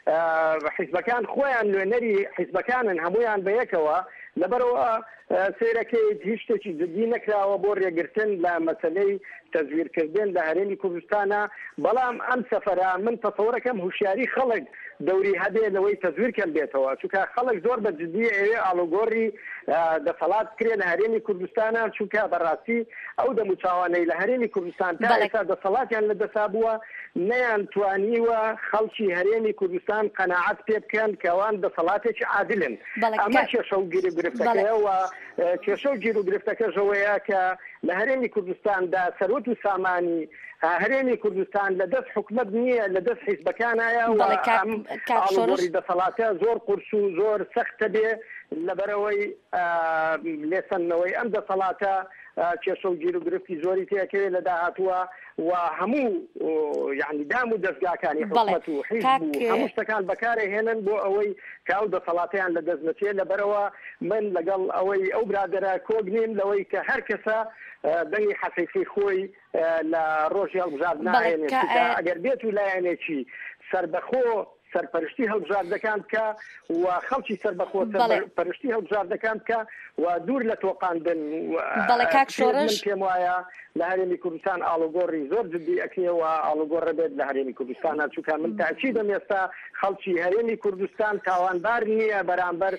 حیزبەکان خۆیان نوێنەری حیزبەکانن هەمویان بەیەکەوە لەبەرەوە سیرەکەی هیچ شتێکی جدی نەکراوە بۆ ڕێگرتن لە مەسەلەی تەزویرکردن لە هەرێمی کوردستانە بەڵام ئەم سەفەرە من تەسەوڕەکەم هوشیاری خەڵک دەوری هەبێ لەوەی تەزویرکەم بێتەوە چونکە خەڵک زۆر بە جدی ئەوێ ئاڵوگۆڕی دەسەڵات کرێ لە هەرێمی کوردستانە چونکە بەڕاستی ئەو دەموچاوانەی لە هەرێمی کوردستان تا ئێستا دەسەڵاتیان لەدەسا بووە نەیان توانیوە خەڵکی هەرێمی کوردستان قەناعەت پێ بکەن کەوان دەسەڵاتێکی عادلن ئەمە کێشە و گرفتەکەیەوە کێشە و گیر و گرفتەکەشەوەیە کە لە هەرێمی کوردستاندا سەرۆت و سامانی هەرێمی کوردستان لەدەست حکومت نییە لەدەست حیزبەکانایە و ئاڵوگۆڕی دەسەڵاتە زۆر قورس و زۆر سەختە بێ لەبەرەوەی لێسەنەوەی ئەم دەسەڵاتە کێشە و گیر و گرفتی زۆری تێکەوێت لە داهاتووە و هەموو یعنی دام و دەستگاکانی حکومەت و حیزب و هەموو شتەکان بەکارهێنن بۆ ئەوەی کاو دەسەڵاتیان لە دەست نەچێت لەبەرەوە من لەگەڵ ئەوەی ئەو برادەرە کۆگنیم لەوەی کە هەر کەسە دەنگی حەسەیسی خۆی لە ڕۆژی هەڵبژاردن ناهێنێت ئەگەر بێت و لایەنێکی سەربەخۆ سەرپەرشتی هەڵبژاردەکان بکە و خەڵکی سەربەخۆ سەرپەرشتی هەڵبژاردەکان بکە و دوور لە تۆقاندن پێم وایە لە هەرێمی کوردستان ئاڵوگۆڕی زۆر جدی ئەکرێەوە ئاڵوگۆڕە بێت لە هەرێمی کوردستانە چونکە من تاکیدم ئێستا خەڵکی هەرێمی کوردستان تاوانبار نییە بەرامبەر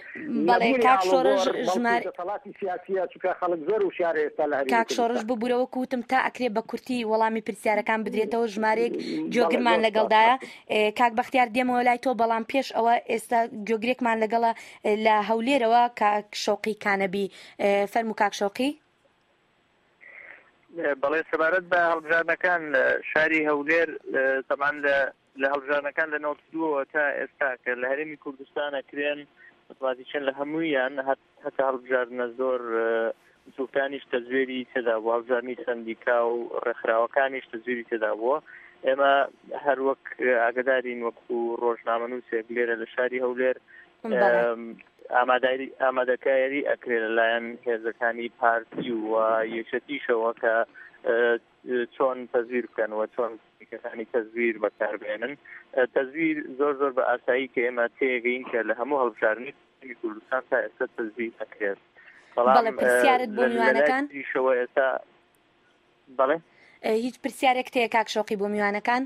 دەسەڵاتی سیاسیە چونکە خەڵک زۆر وشیارە ئێستا لە هەرێمی
کاک شۆڕش ببوورەوە کوتم تا ئەکرێ بە کورتی وەڵامی پرسیارەکان بدرێتەوە ژمارەیەک گوێگرمان لەگەڵدایە کاک بەختیار دێمەوە لای تۆ بەڵام پێش ئەوە ئێستا گوێگرێکمان لەگەڵە لە هەولێرەوە کاک شەوقی کانەبی فەرموو کاک شەوقی
بەڵێ سەبارەت بە هەڵبژاردنەکان شاری هەولێر تەمان لە هەڵبژاردنەکان لە نەوتدووەوە تا ئێستا کە لە هەرێمی کوردستانە کرێن متمادیچەن لە هەموویان هەتا هەڵبژاردنە زۆر سوکتانیش تەزوێری تێدا بووە هەڵبژاردنی سەندیکا و ڕێکخراوەکانیش تەزوێری تێدا بووە ئێمە هەر وەک ئاگدارین وەکو ڕۆژنامەنووسێک لێرە لە شاری هەولێر ئامادەکاری ئەکرێ لەلایەن هێزەکانی پارتی و یەکێتیشەوە کە چۆن تەزویر بکەنەوە چۆن کەسانی تەزویر بەکاربێنن تەزویر زۆر زۆر بە ئاسایی کە ئێمە تێگەین کە لە هەموو هەڵبژاردنی کوردستان تا ئێستا تەزویر ئەکرێت
بەڵێ پرسیارت بۆ میوانەکان
شەوە ئێستا بەڵێ
هیچ پرسیارێک تەیە کاک شەوقی بۆ میوانەکان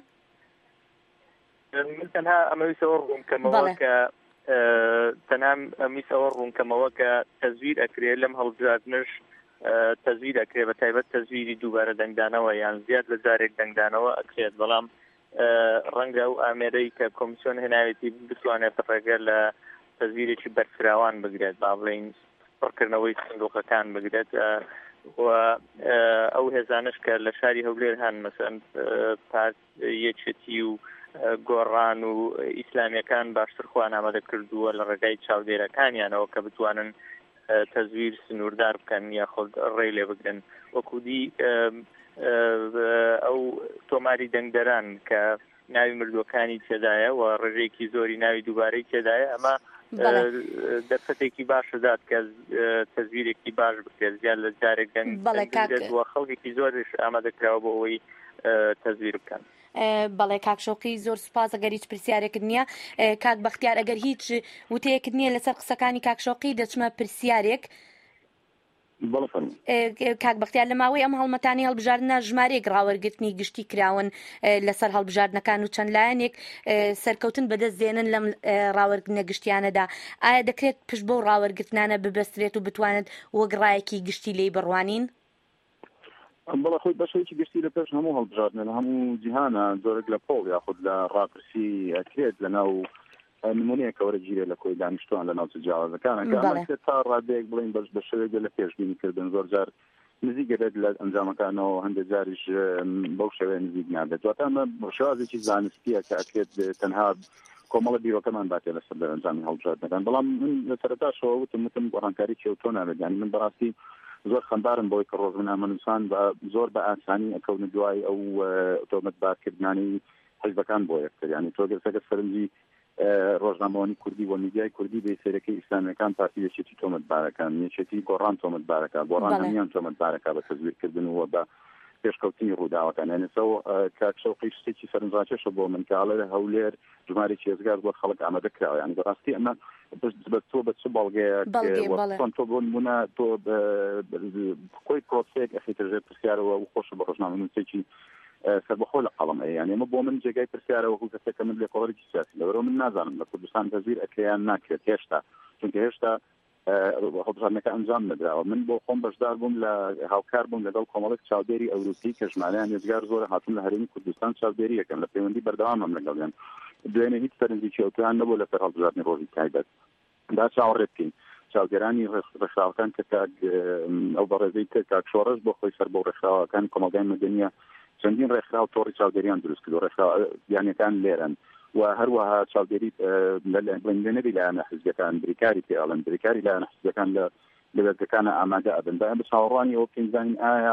من تەنها ئەمەویستەوە ڕوونکەمەوە کە ئەمیسەوە ڕوونکەمەوە کە تەزویر ئەکرێت لەم هەڵبژاردنش تەزویر ئەکرێت بە تایبەت تەزویری دووبارە دەنگدانەوە یان زیاد لە جارێک دەنگدانەوە ئەکرێت بەڵام ڕەنگە ئەو ئامێرەی کە کۆمیسیۆن هێناوێتی بتوانێت ڕێگە لە تەزویرێکی بەرفراوان بگرێت با بڵێن پڕکردنەوەی سندوقەکان بگرێت و ئەو هێزانش کە لە شاری هەولێر هەن مەسەن یەکێتی و گۆڕان و ئیسلامیەکان باشتر خۆیان ئامادە کردووە لە ڕێگای چاودێرەکانیانەوە کە بتوانن تەزویر سنووردار بکەن یاخود ڕێ لێ بگرن وەکودی ئەو تۆماری دەنگدەران کە ناوی مردوەکانی تێدایە و ڕێژەیەکی زۆری ناوی دووبارەی تێدایە ئەمە دەرفەتێکی باشدات کە تەزویرێکی باش بکرێت زیاد لە جارێک دەنگدرێت و خەڵکێکی زۆرش ئامادەکراوە بۆ ئەوەی تەزویر بکەن
بەڵێ کاک شەوقی زۆر سوپاس ئەگەر هیچ پرسیارێکت نییە کاک بەختیار ئەگەر هیچ وتەیەکت نییە لەسەر قسەکانی کاک شەوقی دەچمە پرسیارێک کاک بەختیار لە ماوەی ئەم هەڵمەتانی هەڵبژاردنە ژمارەیەک ڕاوەرگرتنی گشتی کراون لەسەر هەڵبژاردنەکان و چەند لایەنێک سەرکەوتن بەدەستێنن لەم ڕاوەرگرتنە گشتیانەدا ئایا دەکرێت پشت بەو ڕاوەرگرتنانە ببەسترێت و بتوانێت وەک ڕایەکی گشتی لێی بڕوانین
بەڵێ خۆی بەشێکی گشتی لە پێش هەموو هەڵبژاردنە لە هەموو جیهانە زۆرێک لە پۆڵ یاخود لە ڕاپرسی ئەکرێت لەناو نمونەیەکە وەرەگیرێ لە کۆی دانیشتوان لە ناو جیاوازەکانە کە تا ڕادەیەک بڵین بەش بە شێوەیە لە پێشبینیکردن زۆر جار نزیک دەبێت لە ئەنجامەکانەوە هەندێک جاریش بەو شێوەیە نزیک نابێت واتە شێوازێکی زانستیە کە ئەکرێت تەنها کۆمەڵە بیرۆکەمان باتێ لەسەر ئەنجامی هەڵبژاردنەکان بەڵام من لە سەرەتاشەوە وتم گۆڕانکاری کێوتۆ نابێت یانی من بەڕاستی زۆر خەمبارم بۆی کە ڕۆژنامەنووسان زۆر بە ئاسانی ئەکەونە دوای ئەو تۆمەتبارکردنانی حیزبەکان بۆ یەکتر یانی تۆ گەرسەکە سەرنجی ڕۆژنامەوانی کوردی و میدیای کوردی بە سەرەکەی ئیسلامیەکان پارتی یەکێتی تۆمەتبارەکان یەکێتی گۆڕان تۆمەتبارەکە گۆڕان هەمیان تۆمەتبارەکە بە تەزویرکردن و بە پێشکەوتنی ڕووداوەکان ئەنسەوە کاکشەوقی شتێکی سەرنجڕاکێشە بۆ من کاڵە هەولێر ژمارەی هێزگار بۆ خەڵک ئامادە کراوە ینی بەڕاستی ئەمە تۆ بە چ بەڵگەیە تۆ بۆ نمونە تۆ خۆی پرۆسەیەک ئەخیتەژێت پرسیارەوە و خۆشە بە ڕۆژنامەنووسێکی سەربەخۆ لە قەڵم یعنی ئەمە بۆ من جێگای پرسیارەوە و کەسێکە من لێ کۆڵێکی سیاسی لەبەرەوە من نازانم لە کوردستان تەزویر ئەکەیان ناکرێت هێشتا چونکە هێشتا هەڵبژاردنەکە ئەنجام نەدراوە من بۆ خۆم بەشدار بووم لە هاوکار بووم لەگەڵ کۆمەڵێک چاودێری ئەوروپی کە ژمارەیان هێزگار زۆرە هاتوون لە هەرێمی کوردستان چاودێری یەکەم لە پەیوەندی بەردەوامم لەگەڵیان دوێنێ هیچ سەرنجێکی ئەوتیان نەبوو لەسەر هەڵبژاردنی ڕۆژی تایبەت دا چاوەڕێ بکەین چاودێرانی ڕێکخراوەکان کە ئەو بەڕێزەی کاک شۆڕش بۆ خۆی سەر بۆ ڕێکخراوەکان کۆمەلگای مەدەنیە چەندین ڕێکخرا و تۆڕی چاودێریان دروست کردو ڕێکخراویانەکان لێرن و هەروەها چاودێری نەبی لایەنە حزبەکان بریکاری پێڵن بریکاری لایەنە حزبەکان لە لەبەرەکانە ئامادە ئەبن بە چاوەڕوانی ئەوە پێنجزانین ئایا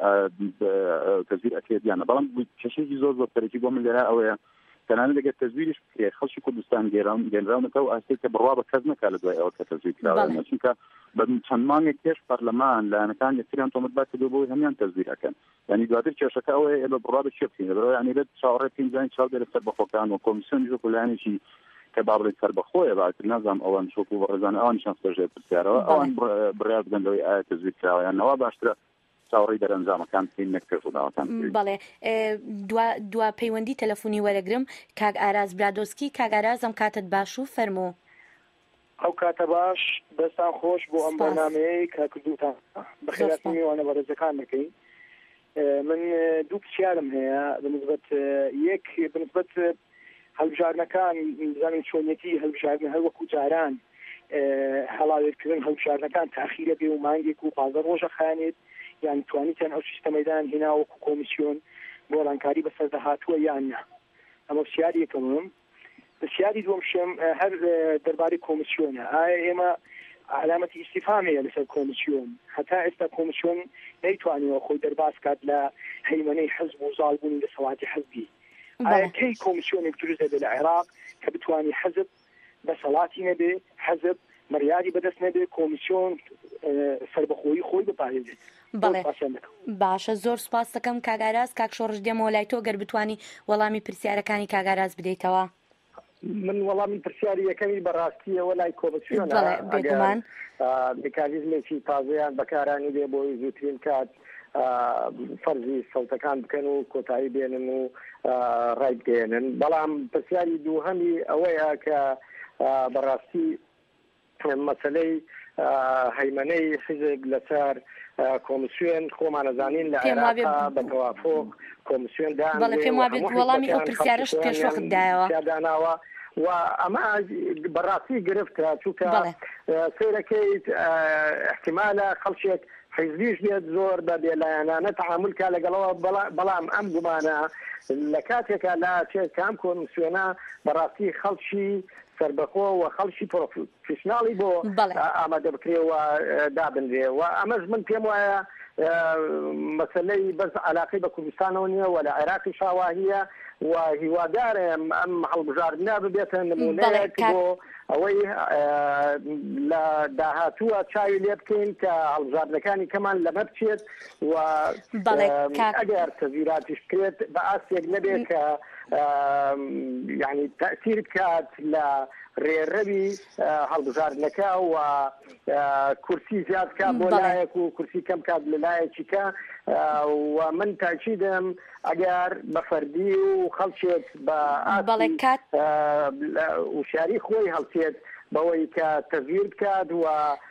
تەزویر ئەکرێتیانە بەڵام کێشەیەکی زۆر زۆرترێکی بۆ من لێرە ئەوەیە تەنانەت دەگەر تەزویریش بکرێت خەڵکی کوردستان گێنراونەتەوە ئاستێک کە بڕوا بە کەس نەکات لە دوای ئەوە کە تەزویر کراوە چونکە بە چەند مانگێک پێش پەرلەمان لایەنەکان یەکتریان تۆمەتبار کردو بۆی هەمان تەزویر ئەکەن ینی دواتر کێشەکە ئەوەیە بە بڕوا بە چێ بکەین لەبەرەوە ینی بێت چاوەڕێ پێنجزانین چاودێرە سەربەخۆکان و کۆمیسیۆن ژۆک و لایەنێکی کە بابڵێت سەربەخۆیە باکرد نازانم ئەوان شۆک و بەڕێزانە ئەوانیشان سەرژێت پرسیارەوە ئەوان بڕیار بدەن لەوەی ئایا تەزویر کراوە یان نەوا باشترە چاوەڕێی دەرەنجامەکان بکەین نەک پێشوداوەکان
بەڵێ دوا پەیوەندی تەلەفۆنی وەرەگرم کاک ئاراز برادۆسکی کاک ئاراز ئەم کاتت باش و فەرموو
ئەو کاتە باش دەستان خۆش بۆ ئەم بەرنامەیە کە کردوتان بەخێراتی میوانە بەڕێزەکان دەکەین من دوو پرسیارم هەیە بنسبەت هەڵبژاردنەکان زانین چۆنیەتی هەڵبژاردن هەر وەکو جاران هەڵاوێتکردن هەڵبژاردنەکان تاخیرە بێ و مانگێک و 15 ڕۆژە خانێت یان توانیتیان ئەو سیستەمەدان هێنا وەکو کۆمیسیۆن بۆ ڕانکاری بەسەر داهاتووە یان نا ئەمە پرسیاری یەکەمم پرسیاری دووەم شێم هەر دەربارەی کۆمیسیۆنە ئایا ئێمە علامەتی ئیستیفامەیە لەسەر کۆمیسیۆن هەتا ئێستا کۆمیسیۆن نەیتوانیوە خۆی دەرباز کات لە هەیمەنەی حەزب و زاڵبوونی دەسەڵاتی حەزبی ئایا کەی کۆمیسیۆنێک دروست دەبێت لە عێراق کە بتوانی حەزب دەسەڵاتی نەبێ حەزب مەریادی بەدەست نەبێ کۆمیسیۆن سەربەخۆیی خۆی بپارێزێت
بەڵێ باشە زۆر سپاس دەکەم کاگاراز کاک شۆڕش دێمەوە لای تۆ گەر بتوانی وەڵامی پرسیارەکانی کاگاراز بدەیتەوە
من وەڵامی پرسیاری یەکەمی بەڕاستیەوە لای کۆمیسیۆنە
بێگومان
میکانیزمێکی تازەیان بەکارانی بێ بۆی زووترین کات فەرزی سەوتەکان بکەن و کۆتایی بێنن و ڕای بگەێنن بەڵام پرسیاری دووهەمی ئەوەیە کە بەڕاستی مەسەلەی هەیمەنەی حزب لەسەر کۆمیسیۆن خۆمانەزانین لە عێراق بە تەوافق کۆمیسیۆن
پێم وابێت وەڵامی ئەو پرسیارەش پێشوەخت دایەوە
و ئەمە بەڕاستی گرفتە چونکە سیرەکەیت احتیمالە خەڵکێک حیزبیش بێت زۆر بە بێلایەنانە تەعامل کا لەگەڵەوە بەڵام ئەم گومانە لە کاتێکە لا کام کۆمیسیۆنە بەڕاستی خەڵکی سەربەخۆ و خەڵکی پرۆفیشناڵی بۆ ئامادە بکرێەوە دابنرێ و ئەمەش من پێم وایە مەسلەی بەس علاقەی بە کوردستانەوە نییە و لە عێراقی شاواهیە و هیوادارم ئەم هەڵبژاردنە ببێتە نمونەیەک بۆ ئەوەی لە داهاتووە چاوی لێ بکەین کە هەڵبژاردنەکانی کەمان لەمە بچێت و ئەگەر تەزیراتیش بکرێت بە ئاستێک نەبێت کە یعنی تأثیر بکات لە ڕێڕەوی هەڵبژاردنەکە و کورسی زیاد کات بۆ لایەک و کورسی کەم کات لە لایەکی کە و من تاکیدم ئەگەر بە فەردی و خەڵکێک بە وشاری خۆی هەڵچێت بەوەی کە تەزویر بکات و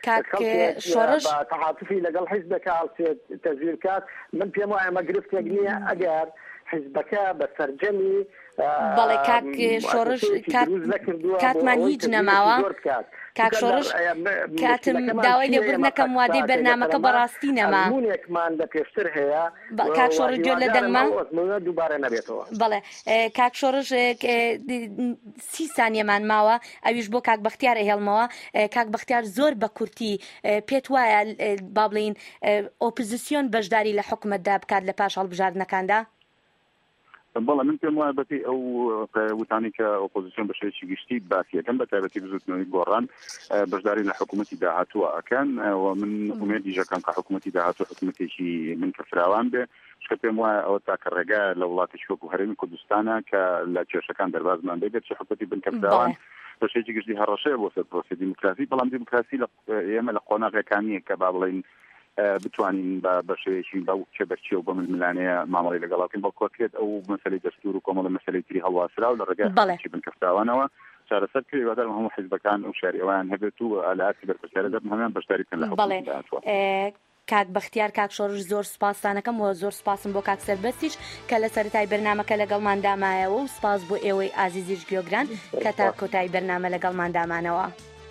تەعاتوفی لەگەڵ حیزبەکە هەڵچێت تەزویر بکات من پێم وایە ئەمە گرفتێک نییە ئەگەر حیزبەکە بە سەرجەمی
بەڵێ کاک شۆڕش کاتمان هیچ نەماوە کاک شۆڕش کاتم داوای لێبوردنەکەم وادەی بەرنامەکە بەڕاستی نەما
مونێکمان لە پێشتر هەیە
کاک شۆڕش گوێ لە دەنگما
دووبارە نەبێتەوە
بەڵێ کاک شۆڕش 30 سانیەمان ماوە ئەویش بۆ کاک بەختیار هێڵمەوە کاک بەختیار زۆر بە کورتی پێت وایە با بڵین ئۆپۆزیسیۆن بەشداری لە حکومەتدا بکات لە پاش هەڵبژاردنەکاندا
بەڵام من پێم وایە بەپێی ئەو وتانی کە ئۆپۆزیسیۆن بە شێوەیەکی گشتی باسیەکەن بە تایبەتی بزوتنەوەی گۆڕان بەشداری لە حکوومەتی داهاتووە ئەکەن و من ئومێدی ژەکەم کە حکوومەتی داهاتوو حکوومەتێکی من کە فراوان بێ شکە پێم وایە ئەوە تاکە ڕێگا لە وڵاتی وەکو هەرێمی کوردستانە کە لە کێشەکان دەربازمان بێت چ حکوومەتی بن کە فراوان بە شێوەیەکی گشتی هەڕەشەیە بۆ سەر پرۆسە دیموکراسی بەڵام دیموکراسی ئێمە لە قۆناغەکانیە کە با بڵێن بتوانین بە شێوەیەکی چه بەرچی و بە ململانەیە مامەڵی لەگەڵاکەین بە کۆکرێت ئەو مەسەلەی دەستور و کۆمەڵە مەسەلەی تری هەڵواسرا و لە ڕێگای بن کە فراوانەوە چارەسەر کرێ وادار هەموو حیزبەکان و شاریەوەیان هەبێت و ئالەتی بەرپرسیارە دەبن هەمان بەشداری بکەن لە حکوومەتی داهاتووە.
کاک بەختیار کاک شۆڕش زۆر سوپاسانەکەم و زۆر سوپاسم بۆ کاک سەربەستیش کە لە سەرەتای بەرنامەکە لەگەڵمان دامایەوە و سوپاس بۆ ئێوەی ئازیزیش گوێگران کە تا کۆتایی بەرنامە لەگەڵمان دامانەوە.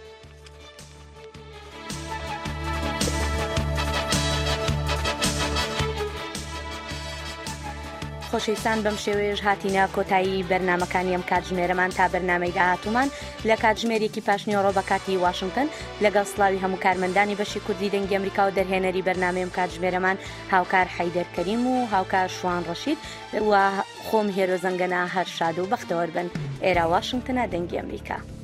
خۆشەویستان بەم شێوەیەش هاتینە کۆتایی بەرنامەکانی ئەم کاتژمێرەمان تا بەرنامەی داهاتوومان لە کاتژمێرێکی پاشنیۆڕۆ بە کاتی واشنگتن لەگەڵ سڵاوی هەموو کارمەندانی بەشی کوردی دەنگی ئەمریکا و دەرهێنەری بەرنامەی کاتژمێرەمان هاوکار حەیدەر کەریم و هاوکار شوان ڕەشید و خۆم هێرۆ زەنگەنە هەر شاد و بەختەوەربن ئێرە واشنگتنە دەنگی ئەمریکا.